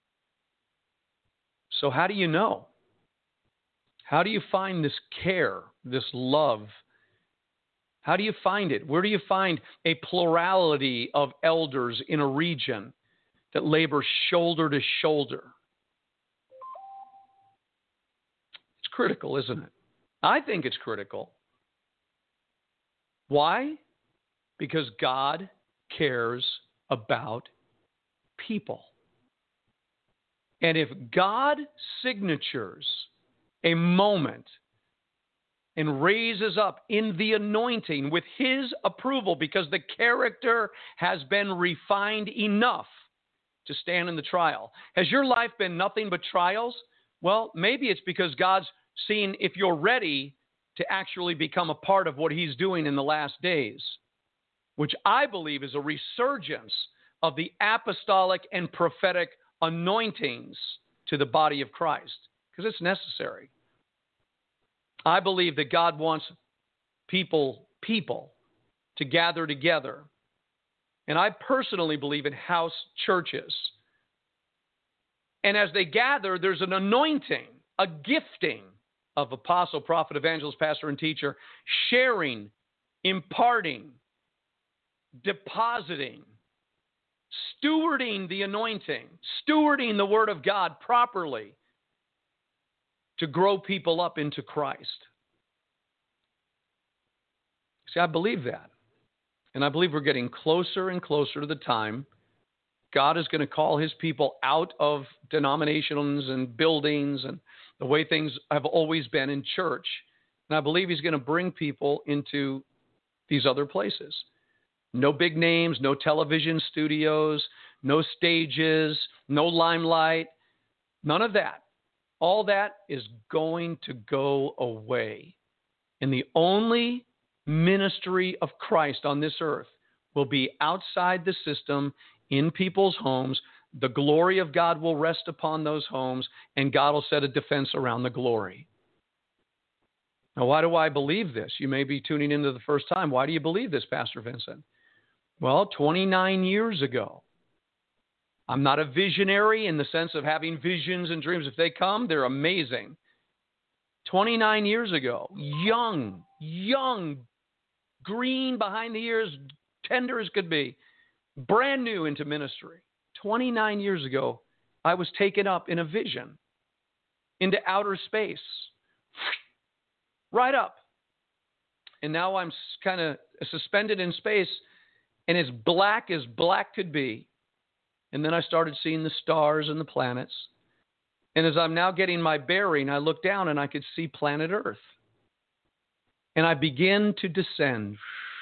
So how do you know? How do you find this care, this love? How do you find it? Where do you find a plurality of elders in a region that labor shoulder to shoulder? It's critical, isn't it? I think it's critical. Why? Because God cares about people. And if God signatures a moment and raises up in the anointing with His approval, because the character has been refined enough to stand in the trial. Has your life been nothing but trials? Well, maybe it's because God's seeing if you're ready to actually become a part of what He's doing in the last days, which I believe is a resurgence of the apostolic and prophetic anointings to the body of Christ, because it's necessary. I believe that God wants people to gather together. And I personally believe in house churches. And as they gather, there's an anointing, a gifting of apostle, prophet, evangelist, pastor, and teacher, sharing, imparting, depositing, stewarding the anointing, stewarding the Word of God properly to grow people up into Christ. See, I believe that. And I believe we're getting closer and closer to the time God is going to call his people out of denominations and buildings and the way things have always been in church. And I believe he's going to bring people into these other places. No big names, no television studios, no stages, no limelight, none of that. All that is going to go away. And the only ministry of Christ on this earth will be outside the system, in people's homes. The glory of God will rest upon those homes, and God will set a defense around the glory. Now, why do I believe this? You may be tuning in the first time. Why do you believe this, Pastor Vincent? Well, 29 years ago, I'm not a visionary in the sense of having visions and dreams. If they come, they're amazing. 29 years ago, young, green behind the ears, tender as could be, brand new into ministry. 29 years ago, I was taken up in a vision into outer space. Right up. And now I'm kind of suspended in space, and as black could be. And then I started seeing the stars and the planets. And as I'm now getting my bearing, I look down and I could see planet Earth. And I begin to descend.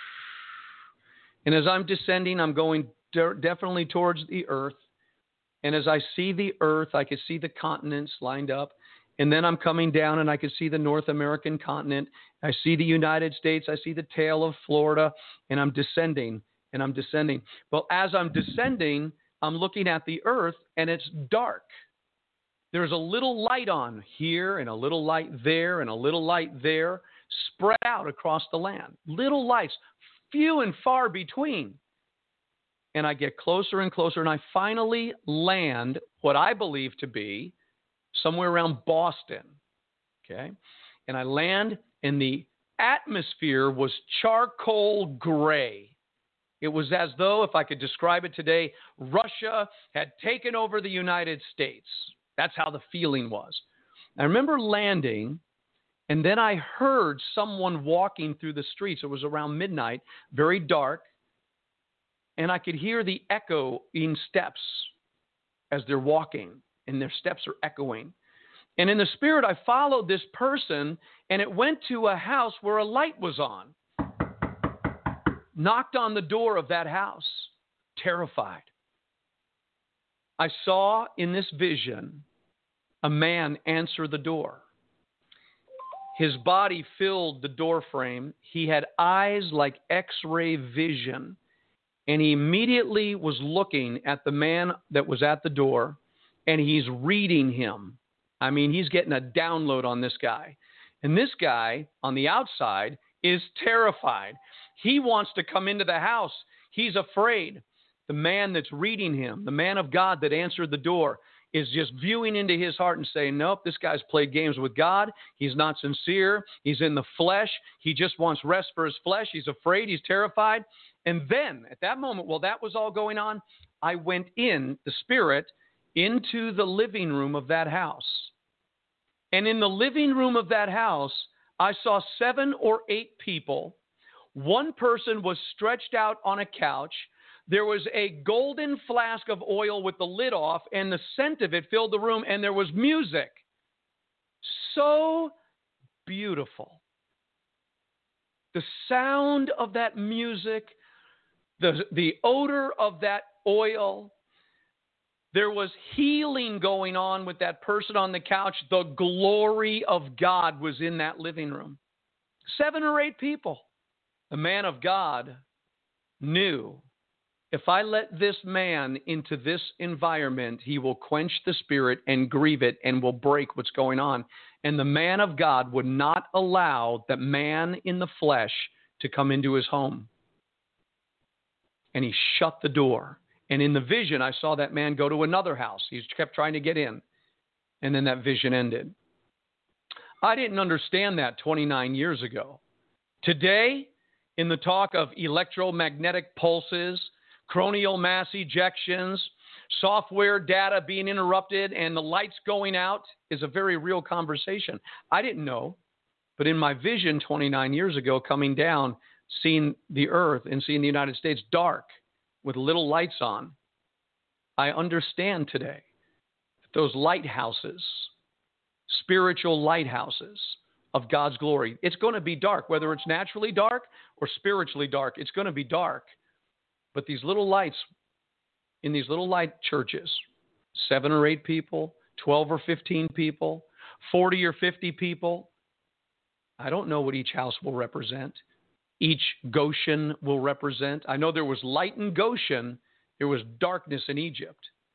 And as I'm descending, I'm going definitely towards the earth. And as I see the earth, I could see the continents lined up. And then I'm coming down and I could see the North American continent. I see the United States. I see the tail of Florida. And I'm descending and I'm descending. Well, as I'm descending, I'm looking at the earth and it's dark. There's a little light on here and a little light there and a little light there, spread out across the land. Little lights, few and far between. And I get closer and closer, and I finally land what I believe to be somewhere around Boston. Okay? And I land, and the atmosphere was charcoal gray. It was as though, if I could describe it today, Russia had taken over the United States. That's how the feeling was. I remember landing, and then I heard someone walking through the streets. It was around midnight, very dark, and I could hear the echoing steps as they're walking, and their steps are echoing. And in the spirit, I followed this person, and it went to a house where a light was on. Knocked on the door of that house, terrified. I saw in this vision a man answer the door. His body filled the door frame. He had eyes like X-ray vision. And he immediately was looking at the man that was at the door, and he's reading him. I mean, he's getting a download on this guy. And this guy on the outside is terrified. He wants to come into the house. He's afraid. The man that's reading him, the man of God that answered the door, is just viewing into his heart and saying, nope, this guy's played games with God. He's not sincere. He's in the flesh. He just wants rest for his flesh. He's afraid. He's terrified. And then at that moment, while that was all going on, I went in the spirit into the living room of that house. And in the living room of that house, I saw 7 or 8 people. One person was stretched out on a couch. There was a golden flask of oil with the lid off, and the scent of it filled the room, and there was music. So beautiful. The sound of that music, the odor of that oil. There was healing going on with that person on the couch. The glory of God was in that living room. 7 or 8 people. The man of God knew, if I let this man into this environment, he will quench the spirit and grieve it and will break what's going on. And the man of God would not allow the man in the flesh to come into his home. and he shut the door. And in the vision, I saw that man go to another house. He kept trying to get in. And then that vision ended. I didn't understand that 29 years ago. Today, in the talk of electromagnetic pulses, coronal mass ejections, software data being interrupted, and the lights going out is a very real conversation. I didn't know, but in my vision 29 years ago, coming down, seeing the earth and seeing the United States dark with little lights on, I understand today that those lighthouses, spiritual lighthouses of God's glory, it's going to be dark, whether it's naturally dark or spiritually dark, it's going to be dark. But these little lights in these little light churches, 7 or 8 people, 12 or 15 people, 40 or 50 people, I don't know what each house will represent. Each Goshen will represent. I know there was light in Goshen. There was darkness in Egypt.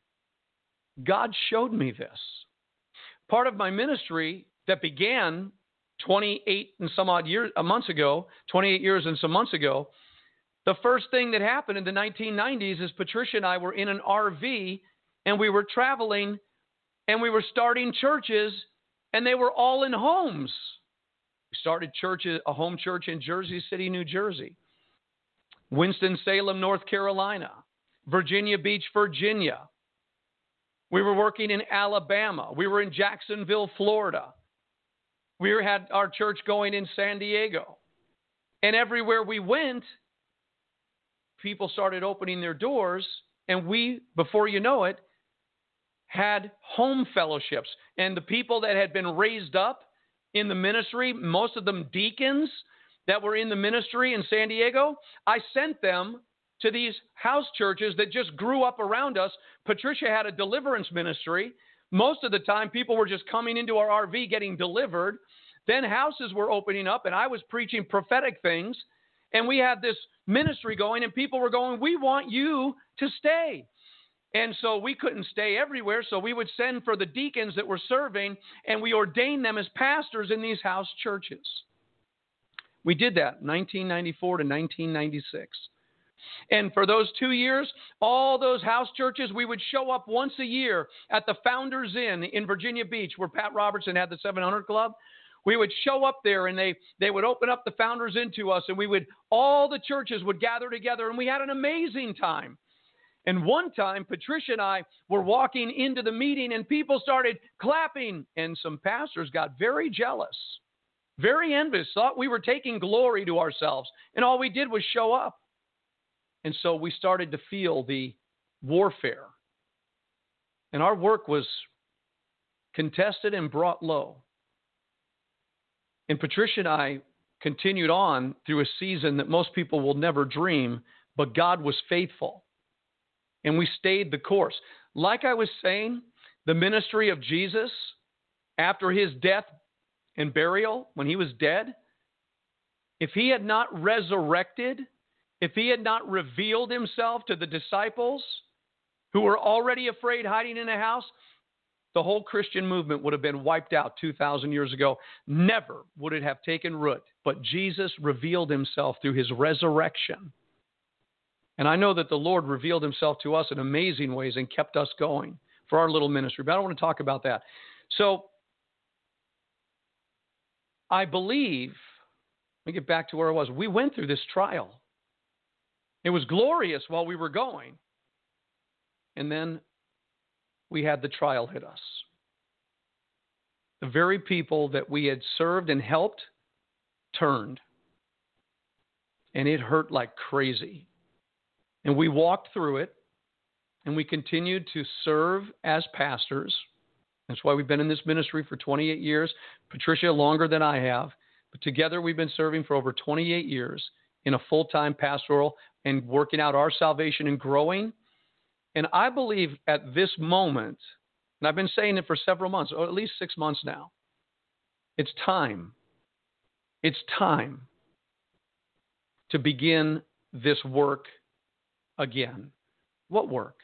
God showed me this. Part of my ministry that began 28 and some odd years, months ago, 28 years and some months ago, the first thing that happened in the 1990s is Patricia and I were in an RV and we were traveling and we were starting churches and they were all in homes. We started churches, a home church in Jersey City, New Jersey, Winston-Salem, North Carolina, Virginia Beach, Virginia. We were working in Alabama. We were in Jacksonville, Florida. We had our church going in San Diego. And everywhere we went, people started opening their doors, and we, before you know it, had home fellowships. And the people that had been raised up in the ministry, most of them deacons that were in the ministry in San Diego, I sent them to these house churches that just grew up around us. Patricia had a deliverance ministry. Most of the time, people were just coming into our RV getting delivered. Then houses were opening up, and I was preaching prophetic things. And we had this ministry going, and people were going, we want you to stay. And so we couldn't stay everywhere, so we would send for the deacons that were serving, and we ordained them as pastors in these house churches. We did that 1994 to 1996. And for those 2 years, all those house churches, we would show up once a year at the Founders Inn in Virginia Beach, where Pat Robertson had the 700 Club. We would show up there, and they would open up the Founders Inn to us, and all the churches would gather together, and we had an amazing time. And one time, Patricia and I were walking into the meeting, and people started clapping, and some pastors got very jealous, very envious, thought we were taking glory to ourselves, and all we did was show up. And so we started to feel the warfare. And our work was contested and brought low. And Patricia and I continued on through a season that most people will never dream, but God was faithful. And we stayed the course. Like I was saying, the ministry of Jesus, after his death and burial, when he was dead, if he had not resurrected, if he had not revealed himself to the disciples who were already afraid hiding in a house, the whole Christian movement would have been wiped out 2,000 years ago. Never would it have taken root. But Jesus revealed himself through his resurrection. And I know that the Lord revealed himself to us in amazing ways and kept us going for our little ministry. But I don't want to talk about that. So I believe, let me get back to where I was. We went through this trial. It was glorious while we were going. And then we had the trial hit us. The very people that we had served and helped turned. And it hurt like crazy. And we walked through it, and we continued to serve as pastors. That's why we've been in this ministry for 28 years. Patricia, longer than I have. But together we've been serving for over 28 years in a full-time pastoral and working out our salvation and growing. And I believe at this moment, and I've been saying it for several months, or at least 6 months now, it's time. It's time to begin this work again. What work?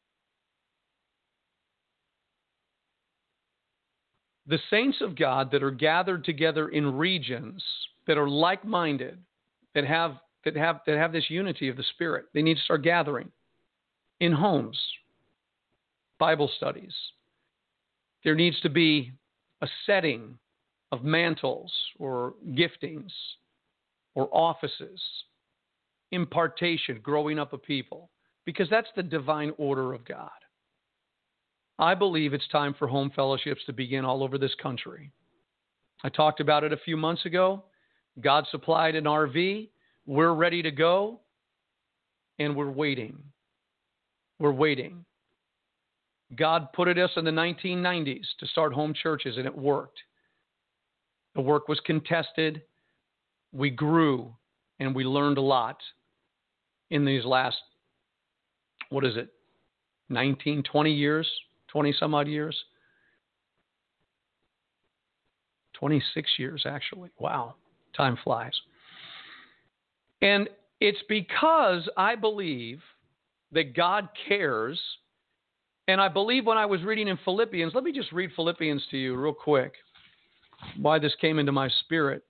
The saints of God that are gathered together in regions that are like-minded, that have that have this unity of the Spirit. They need to start gathering in homes, Bible studies. There needs to be a setting of mantles or giftings or offices, impartation, growing up of people, because that's the divine order of God. I believe it's time for home fellowships to begin all over this country. I talked about it a few months ago. God supplied an RV. We're ready to go, and we're waiting. We're waiting. God put us in the 1990s to start home churches, and it worked. The work was contested. We grew, and we learned a lot in these last, 19, 20 years, 20 some odd years? 26 years, actually. Wow, time flies. And it's because I believe that God cares. And I believe when I was reading in Philippians, let me just read Philippians to you real quick, why this came into my spirit.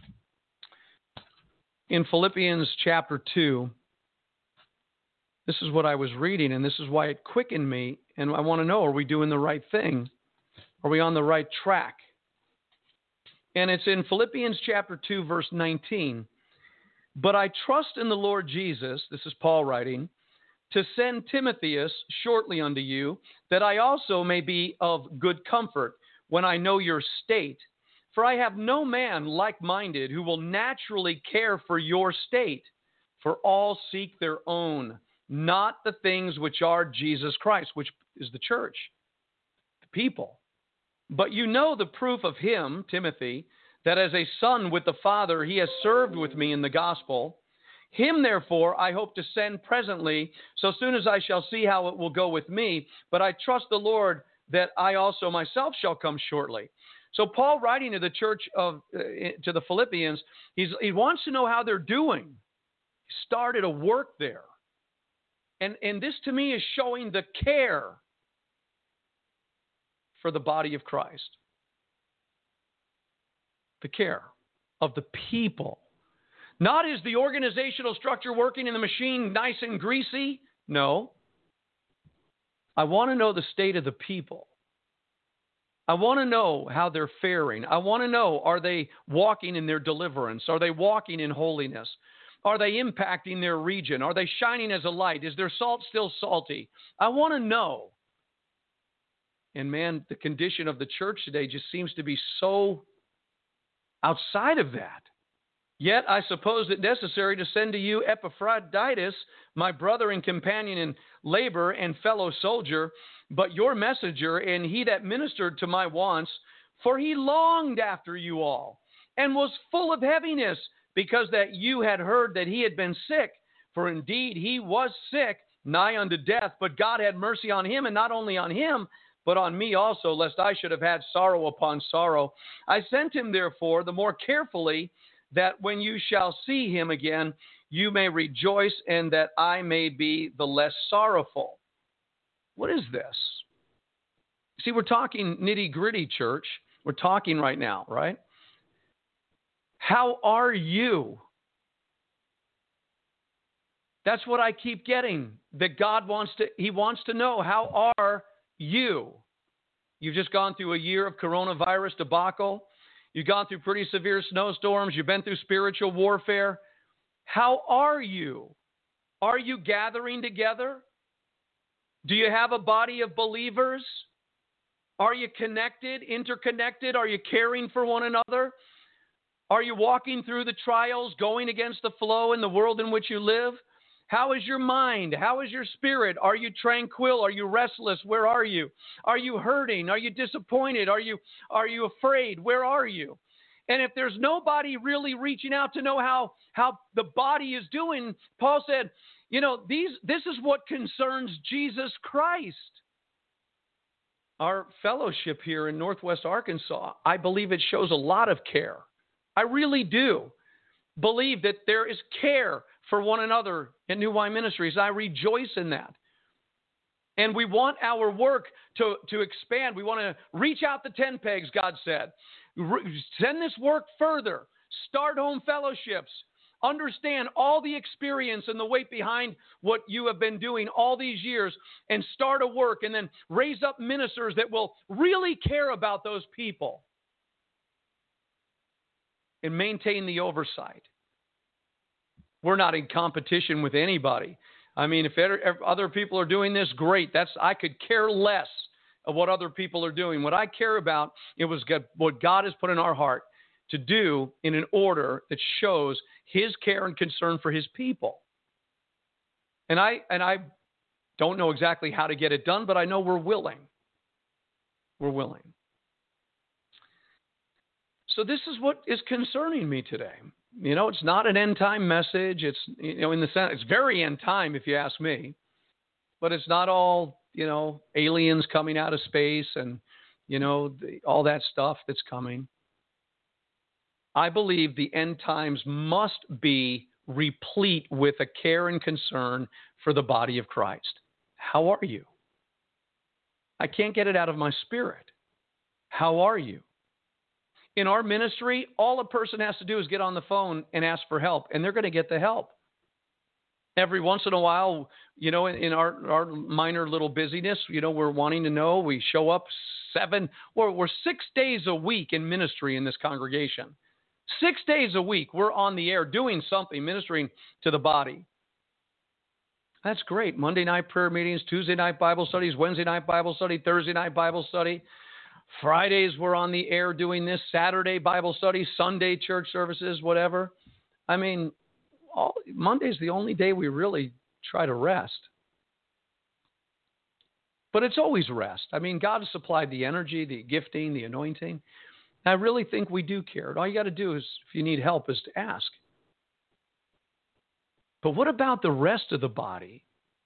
In Philippians chapter 2, this is what I was reading, and this is why it quickened me. And I want to know, are we doing the right thing? Are we on the right track? And it's in Philippians chapter 2, verse 19. But I trust in the Lord Jesus, this is Paul writing, to send Timotheus shortly unto you, that I also may be of good comfort when I know your state. For I have no man like-minded who will naturally care for your state. For all seek their own, not the things which are Jesus Christ, which is the church, the people. But you know the proof of him, Timothy, that as a son with the Father, he has served with me in the gospel. Him, therefore, I hope to send presently, so soon as I shall see how it will go with me. But I trust the Lord that I also myself shall come shortly. So Paul, writing to the church to the Philippians, he wants to know how they're doing. He started a work there. And this to me is showing the care for the body of Christ. The care of the people. Not is the organizational structure working in the machine nice and greasy? No. I want to know the state of the people. I want to know how they're faring. I want to know, are they walking in their deliverance? Are they walking in holiness? Are they impacting their region? Are they shining as a light? Is their salt still salty? I want to know. And man, the condition of the church today just seems to be so outside of that. Yet I suppose it necessary to send to you Epaphroditus, my brother and companion in labor and fellow soldier, but your messenger, and he that ministered to my wants, for he longed after you all, and was full of heaviness, because that you had heard that he had been sick. For indeed he was sick, nigh unto death, but God had mercy on him, and not only on him, but on me also, lest I should have had sorrow upon sorrow. I sent him, therefore, the more carefully, that when you shall see him again, you may rejoice, and that I may be the less sorrowful. What is this? See, we're talking nitty-gritty, church. We're talking right now, right? How are you? That's what I keep getting, that God wants to know, how are you? You've just gone through a year of coronavirus debacle. You've gone through pretty severe snowstorms. You've been through spiritual warfare. How are you? Are you gathering together? Do you have a body of believers? Are you connected, interconnected? Are you caring for one another? Are you walking through the trials, going against the flow in the world in which you live? How is your mind? How is your spirit? Are you tranquil? Are you restless? Where are you? Are you hurting? Are you disappointed? Are you afraid? Where are you? And if there's nobody really reaching out to know how the body is doing, Paul said, this is what concerns Jesus Christ. Our fellowship here in Northwest Arkansas, I believe it shows a lot of care. I really do believe that there is care for one another in New Wine Ministries. I rejoice in that. And we want our work to expand. We want to reach out the 10 pegs, God said. Send this work further. Start home fellowships. understand all the experience and the weight behind what you have been doing all these years and start a work and then raise up ministers that will really care about those people and maintain the oversight. We're not in competition with anybody. I mean, if other people are doing this, great. I could care less of what other people are doing. What I care about, it was what God has put in our heart to do in an order that shows his care and concern for his people. And I don't know exactly how to get it done, but I know we're willing. We're willing. So this is what is concerning me today. You know, it's not an end time message. It's, you know, in the sense, it's very end time if you ask me, but it's not all, you know, aliens coming out of space and, you know, all that stuff that's coming. I believe the end times must be replete with a care and concern for the body of Christ. How are you? I can't get it out of my spirit. How are you? In our ministry, all a person has to do is get on the phone and ask for help, and they're going to get the help. Every once in a while, you know, in our minor little busyness, you know, we're wanting to know. We show up we're 6 days a week in ministry in this congregation. 6 days a week, we're on the air doing something, ministering to the body. That's great. Monday night prayer meetings, Tuesday night Bible studies, Wednesday night Bible study, Thursday night Bible study. Fridays we're on the air doing this, Saturday Bible study, Sunday church services, whatever. I mean, Monday's the only day we really try to rest. But it's always rest. I mean, God has supplied the energy, the gifting, the anointing. I really think we do care. All you got to do is, if you need help, is to ask. But what about the rest of the body?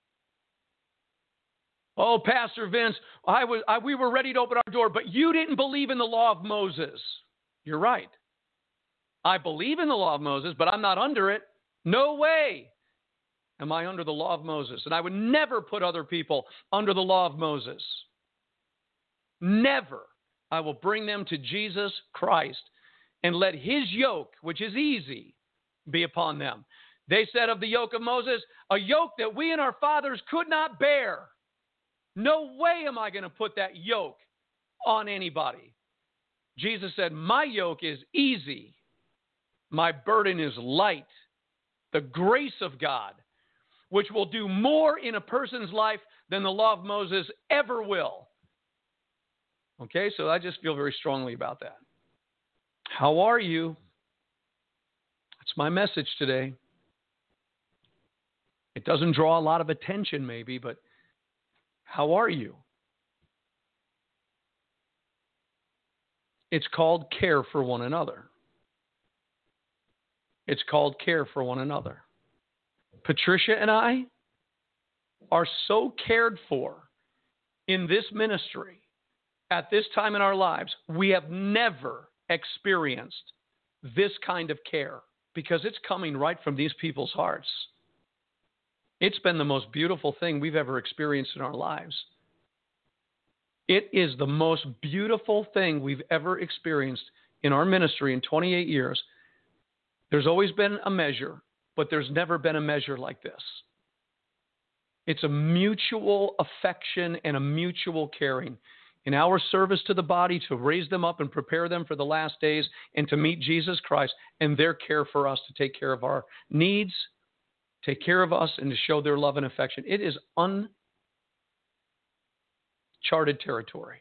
Oh, Pastor Vince, we were ready to open our door, but you didn't believe in the law of Moses. You're right. I believe in the law of Moses, but I'm not under it. No way am I under the law of Moses. And I would never put other people under the law of Moses. Never. I will bring them to Jesus Christ and let his yoke, which is easy, be upon them. They said of the yoke of Moses, a yoke that we and our fathers could not bear. No way am I going to put that yoke on anybody. Jesus said, my yoke is easy. My burden is light. The grace of God, which will do more in a person's life than the law of Moses ever will. Okay, so I just feel very strongly about that. How are you? That's my message today. It doesn't draw a lot of attention maybe, but how are you? It's called care for one another. It's called care for one another. Patricia and I are so cared for in this ministry at this time in our lives. We have never experienced this kind of care because it's coming right from these people's hearts. It's been the most beautiful thing we've ever experienced in our lives. It is the most beautiful thing we've ever experienced in our ministry in 28 years. There's always been a measure, but there's never been a measure like this. It's a mutual affection and a mutual caring in our service to the body to raise them up and prepare them for the last days and to meet Jesus Christ, and their care for us to take care of our needs, take care of us, and to show their love and affection. It is uncharted territory.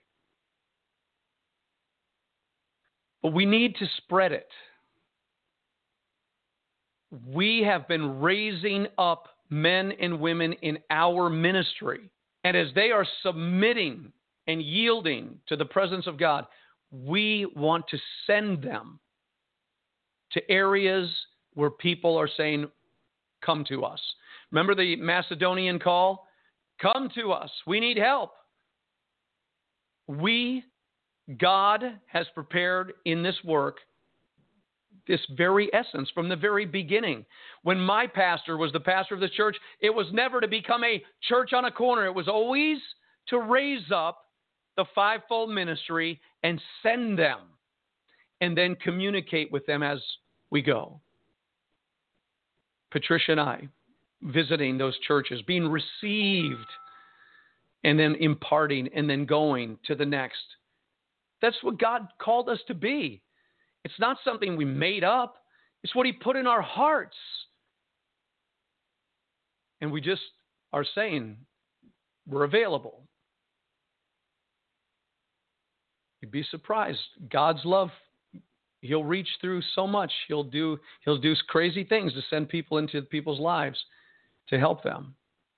But we need to spread it. We have been raising up men and women in our ministry. And as they are submitting and yielding to the presence of God, we want to send them to areas where people are saying, come to us. Remember the Macedonian call? Come to us. We need help. God has prepared in this work this very essence from the very beginning. When my pastor was the pastor of the church, it was never to become a church on a corner. It was always to raise up the fivefold ministry and send them and then communicate with them as we go. Patricia and I visiting those churches, being received, and then imparting, and then going to the next. That's what God called us to be. It's not something we made up. It's what He put in our hearts. And we just are saying we're available. You'd be surprised. God's love, He'll reach through so much. He'll do crazy things to send people into people's lives to help them.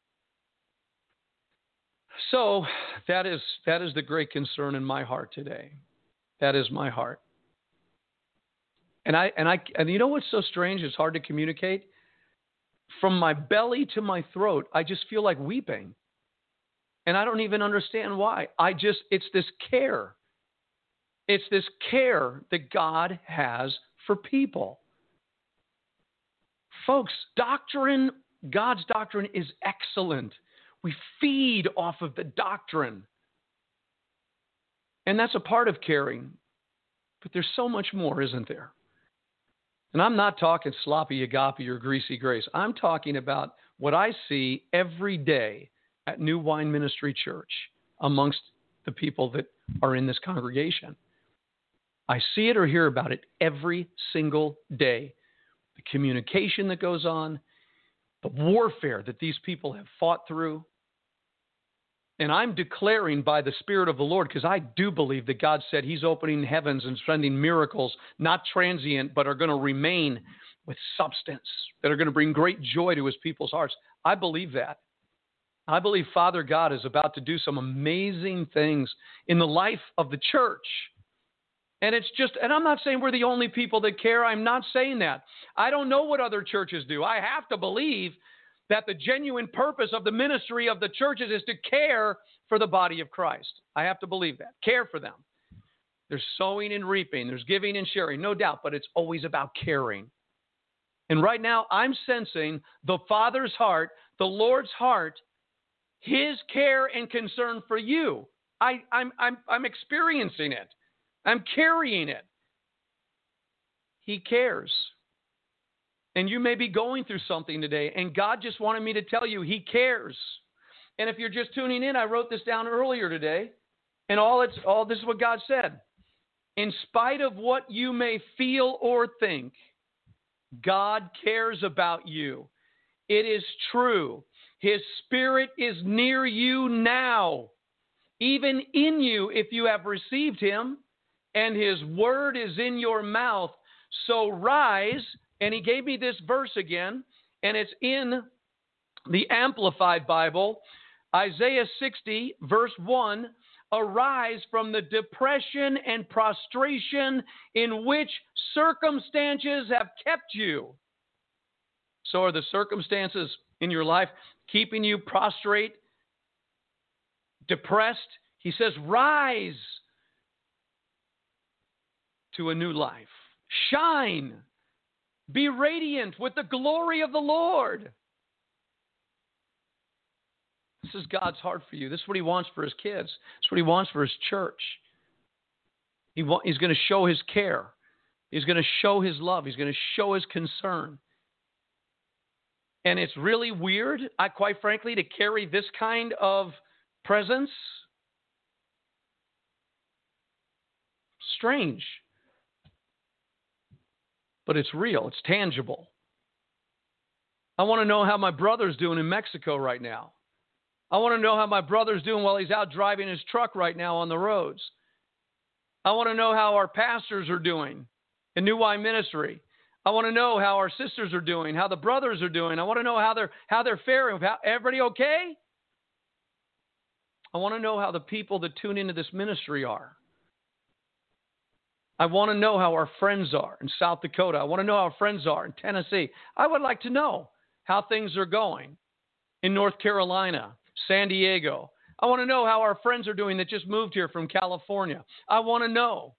So that is the great concern in my heart today. That is my heart. And you know what's so strange? It's hard to communicate. From my belly to my throat, I just feel like weeping. And I don't even understand why. It's this care. It's this care that God has for people. Folks, God's doctrine is excellent. We feed off of the doctrine. And that's a part of caring. But there's so much more, isn't there? And I'm not talking sloppy agape or greasy grace. I'm talking about what I see every day at New Wine Ministry Church amongst the people that are in this congregation. I see it or hear about it every single day. The communication that goes on, the warfare that these people have fought through. And I'm declaring by the Spirit of the Lord, because I do believe that God said He's opening heavens and sending miracles, not transient, but are going to remain with substance, that are going to bring great joy to His people's hearts. I believe that. I believe Father God is about to do some amazing things in the life of the church. And I'm not saying we're the only people that care. I'm not saying that. I don't know what other churches do. I have to believe that the genuine purpose of the ministry of the churches is to care for the body of Christ. I have to believe that. Care for them. There's sowing and reaping. There's giving and sharing, no doubt, but it's always about caring. And right now, I'm sensing the Father's heart, the Lord's heart, His care and concern for you. I'm experiencing it. I'm carrying it. He cares. And you may be going through something today, and God just wanted me to tell you He cares. And if you're just tuning in, I wrote this down earlier today, and this is what God said. In spite of what you may feel or think, God cares about you. It is true. His Spirit is near you now, even in you if you have received Him, and His word is in your mouth. So rise. And he gave me this verse again, and it's in the Amplified Bible, Isaiah 60, verse 1, arise from the depression and prostration in which circumstances have kept you. So are the circumstances in your life keeping you prostrate, depressed? He says, rise to a new life. Shine. Be radiant with the glory of the Lord. This is God's heart for you. This is what He wants for His kids. This is what He wants for His church. He's going to show His care. He's going to show His love. He's going to show His concern. And it's really weird, quite frankly, to carry this kind of presence. Strange. But it's real. It's tangible. I want to know how my brother's doing in Mexico right now. I want to know how my brother's doing while he's out driving his truck right now on the roads. I want to know how our pastors are doing in New Wine Ministry. I want to know how our sisters are doing, how the brothers are doing. I want to know how they're faring. Everybody okay? I want to know how the people that tune into this ministry are. I want to know how our friends are in South Dakota. I want to know how our friends are in Tennessee. I would like to know how things are going in North Carolina, San Diego. I want to know how our friends are doing that just moved here from California. I want to know.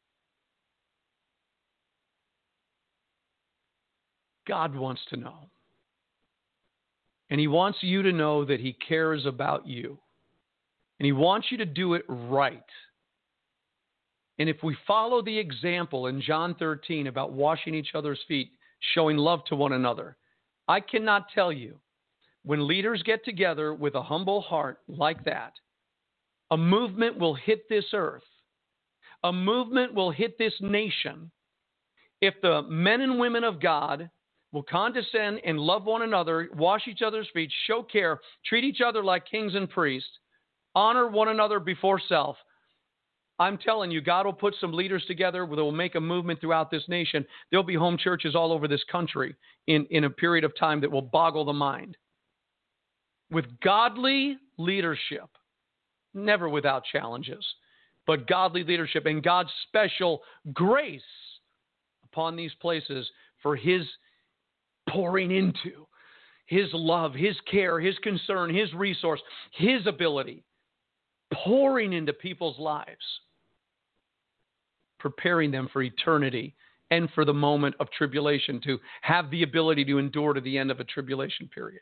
God wants to know. And He wants you to know that He cares about you. And He wants you to do it right. And if we follow the example in John 13 about washing each other's feet, showing love to one another, I cannot tell you, when leaders get together with a humble heart like that, a movement will hit this earth. A movement will hit this nation if the men and women of God will condescend and love one another, wash each other's feet, show care, treat each other like kings and priests, honor one another before self. I'm telling you, God will put some leaders together that will make a movement throughout this nation. There'll be home churches all over this country in a period of time that will boggle the mind. With godly leadership, never without challenges, but godly leadership and God's special grace upon these places for His pouring into, His love, His care, His concern, His resource, His ability, pouring into people's lives, preparing them for eternity and for the moment of tribulation, to have the ability to endure to the end of a tribulation period.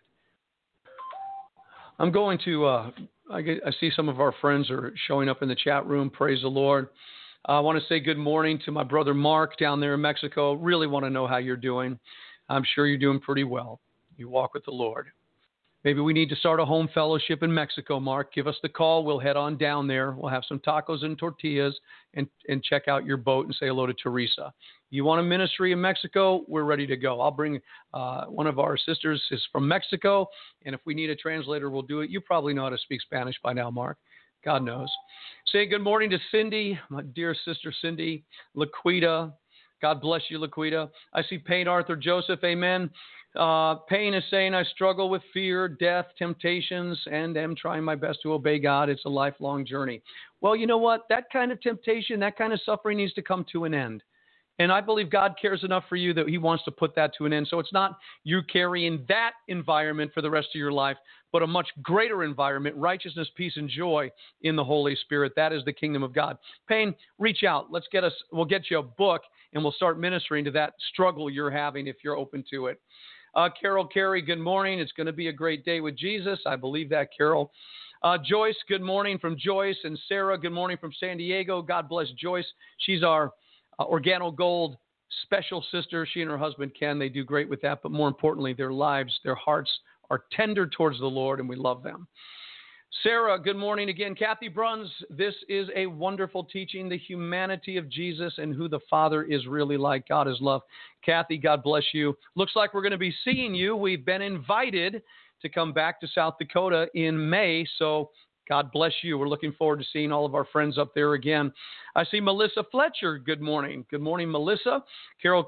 I'm going to, I see some of our friends are showing up in the chat room. Praise the Lord. I want to say good morning to my brother Mark down there in Mexico. Really want to know how you're doing. I'm sure you're doing pretty well. You walk with the Lord. Maybe we need to start a home fellowship in Mexico, Mark. Give us the call. We'll head on down there. We'll have some tacos and tortillas and check out your boat and say hello to Teresa. You want a ministry in Mexico? We're ready to go. I'll bring one of our sisters is from Mexico, and if we need a translator, we'll do it. You probably know how to speak Spanish by now, Mark. God knows. Say good morning to Cindy, my dear sister Cindy, Laquita. God bless you, Laquita. I see Payne Arthur Joseph. Amen. Payne is saying, I struggle with fear, death, temptations, and am trying my best to obey God. It's a lifelong journey. Well, you know what? That kind of temptation, that kind of suffering needs to come to an end. And I believe God cares enough for you that He wants to put that to an end. So it's not you carrying that environment for the rest of your life, but a much greater environment, righteousness, peace, and joy in the Holy Spirit. That is the kingdom of God. Payne, reach out. We'll get you a book, and we'll start ministering to that struggle you're having if you're open to it. Carol Carey, good morning. It's going to be a great day with Jesus. I believe that, Carol. Joyce, good morning from Joyce. And Sarah, good morning from San Diego. God bless Joyce. She's our Organo Gold special sister. She and her husband, Ken, they do great with that. But more importantly, their lives, their hearts are tender towards the Lord, and we love them. Sarah, good morning again. Kathy Bruns, this is a wonderful teaching, the humanity of Jesus and who the Father is really like. God is love. Kathy, God bless you. Looks like we're going to be seeing you. We've been invited to come back to South Dakota in May, so God bless you. We're looking forward to seeing all of our friends up there again. I see Melissa Fletcher. Good morning. Good morning, Melissa. Carol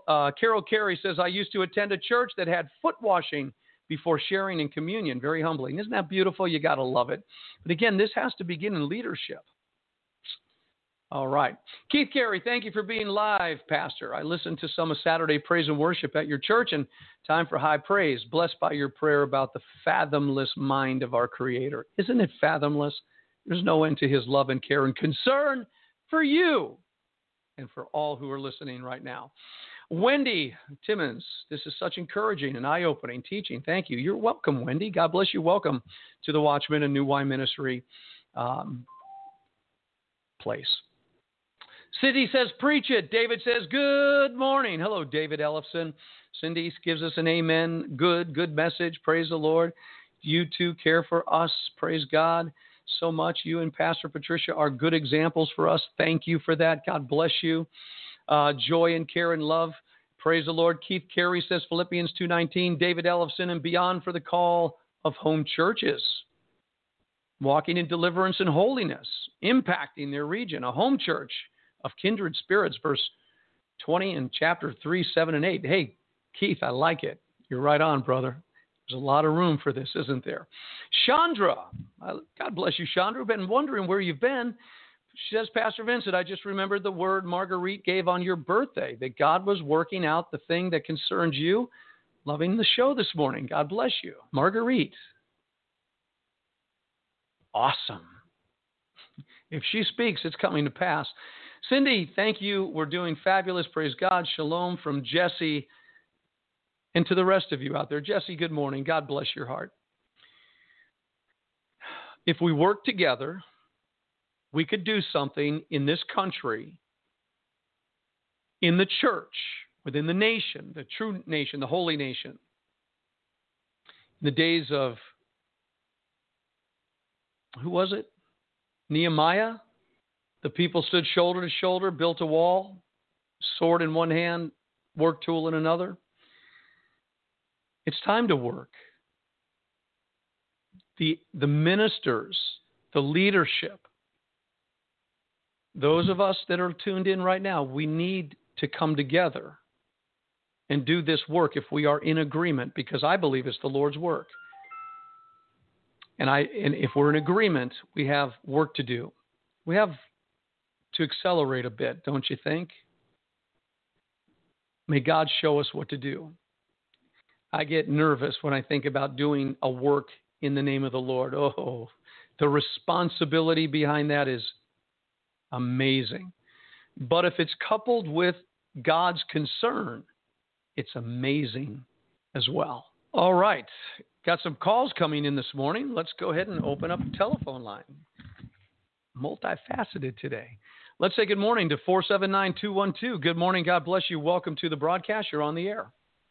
Carey says, I used to attend a church that had foot washing before sharing in communion. Very humbling. Isn't that beautiful? You got to love it. But again, this has to begin in leadership. All right. Keith Carey, thank you for being live, Pastor. I listened to some of Saturday praise and worship at your church, and time for high praise. Blessed by your prayer about the fathomless mind of our Creator. Isn't it fathomless? There's no end to His love and care and concern for you and for all who are listening right now. Wendy Timmons, this is such encouraging and eye-opening teaching. Thank you. You're welcome, Wendy. God bless you. Welcome to the Watchman and New Wine Ministry place. Cindy says, preach it. David says, good morning. Hello, David Ellefson. Cindy gives us an amen. Good message. Praise the Lord. You too care for us. Praise God so much. You and Pastor Patricia are good examples for us. Thank you for that. God bless you. Joy and care and love. Praise the Lord. Keith Carey says, Philippians 2:19, David Ellefson and beyond for the call of home churches. Walking in deliverance and holiness, impacting their region, a home church of kindred spirits, verse 20 in chapter 3, 7, and 8. Hey, Keith, I like it. You're right on, brother. There's a lot of room for this, isn't there? Chandra, God bless you, Chandra. I've been wondering where you've been. She says, Pastor Vincent, I just remembered the word Marguerite gave on your birthday, that God was working out the thing that concerns you. Loving the show this morning. God bless you. Marguerite. Awesome. If she speaks, it's coming to pass. Cindy, thank you. We're doing fabulous. Praise God. Shalom from Jesse. And to the rest of you out there. Jesse, good morning. God bless your heart. If we work together, we could do something in this country, in the church, within the nation, the true nation, the holy nation, In the days of, who was it? Nehemiah. The people stood shoulder to shoulder, built a wall, sword in one hand, work tool in another. It's time to work. The ministers, the leadership, those of us that are tuned in right now, we need to come together and do this work if we are in agreement, because I believe it's the Lord's work. And if we're in agreement, we have work to do. We have to accelerate a bit, don't you think? May God show us what to do. I get nervous when I think about doing a work in the name of the Lord. Oh, the responsibility behind that is amazing. But if it's coupled with God's concern, it's amazing as well. All right. Got some calls coming in this morning. Let's go ahead and open up the telephone line. Multifaceted today. Let's say good morning to 479-212. Good morning. God bless you. Welcome to the broadcast. You're on the air.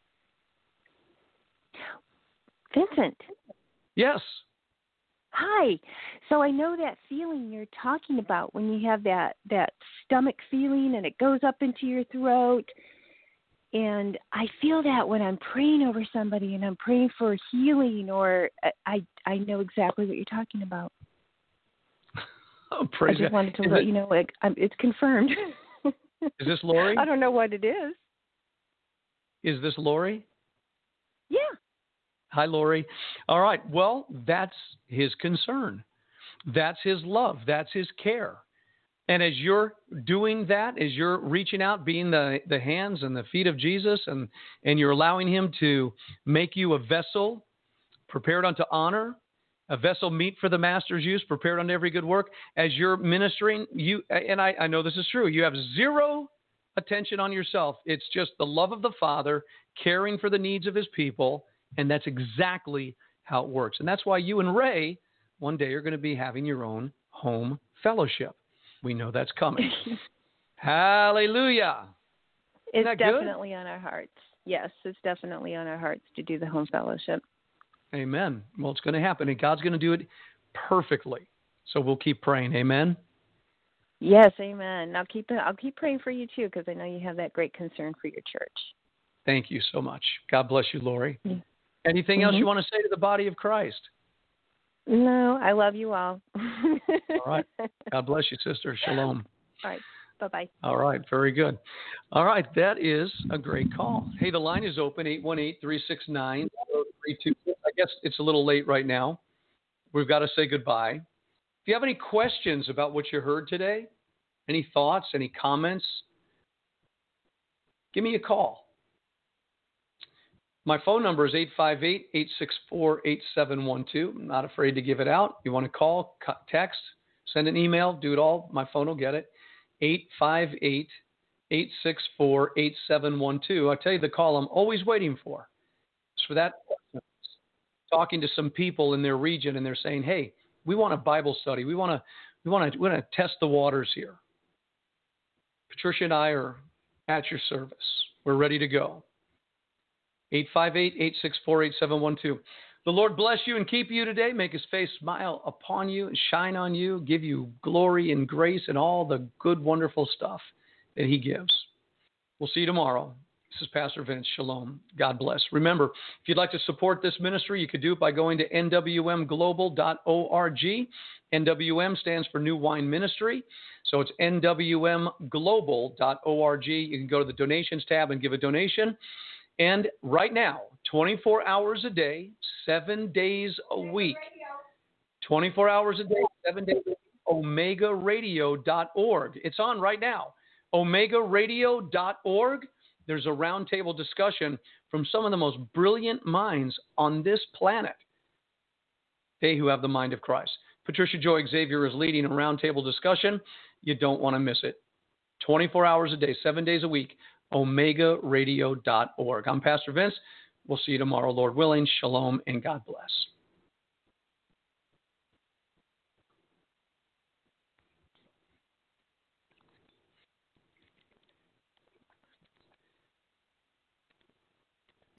Vincent. Yes. Hi. So I know that feeling you're talking about when you have that stomach feeling and it goes up into your throat. And I feel that when I'm praying over somebody and I'm praying for healing, or I know exactly what you're talking about. Oh, praise I just God. wanted to let you know it's confirmed. Is this Lori? I don't know what it is. Is this Lori? Yeah. Hi, Lori. All right. Well, that's his concern. That's his love. That's his care. And as you're doing that, as you're reaching out, being the hands and the feet of Jesus, and you're allowing him to make you a vessel prepared unto honor, a vessel meet for the master's use, prepared unto every good work, as you're ministering, I know this is true, you have zero attention on yourself. It's just the love of the Father, caring for the needs of his people, and that's exactly how it works. And that's why you and Ray one day are going to be having your own home fellowship. We know that's coming. Hallelujah. It's Isn't that definitely on our hearts. Yes, it's definitely on our hearts to do the home fellowship. Amen. Well, it's going to happen, and God's going to do it perfectly. So we'll keep praying. Amen. Yes, amen. I'll keep praying for you too, because I know you have that great concern for your church. Thank you so much. God bless you, Lori. Yeah. Anything else you want to say to the body of Christ? No, I love you all. All right. God bless you, sister. Shalom. All right. Bye-bye. All right. Very good. All right. That is a great call. Hey, the line is open, 818-369-0326. I guess it's a little late right now. We've got to say goodbye. If you have any questions about what you heard today, any thoughts, any comments, give me a call. My phone number is 858-864-8712. I'm not afraid to give it out. You want to call, text, send an email, do it all. My phone will get it. 858-864-8712. I tell you the call I'm always waiting for. It's for that. Talking to some people in their region, and they're saying, "Hey, we want a Bible study. We want to test the waters here." Patricia and I are at your service. We're ready to go. 858-864-8712. The Lord bless you and keep you today. Make his face smile upon you and shine on you. Give you glory and grace and all the good, wonderful stuff that he gives. We'll see you tomorrow. This is Pastor Vince. Shalom. God bless. Remember, if you'd like to support this ministry, you could do it by going to nwmglobal.org. NWM stands for New Wine Ministry. So it's nwmglobal.org. You can go to the donations tab and give a donation. And right now, 24 hours a day, 7 days a week, 24 hours a day, 7 days a week, omegaradio.org. It's on right now. omegaradio.org. There's a roundtable discussion from some of the most brilliant minds on this planet. They who have the mind of Christ. Patricia Joy Xavier is leading a roundtable discussion. You don't want to miss it. 24 hours a day, 7 days a week, omegaradio.org. I'm Pastor Vince. We'll see you tomorrow, Lord willing. Shalom and God bless.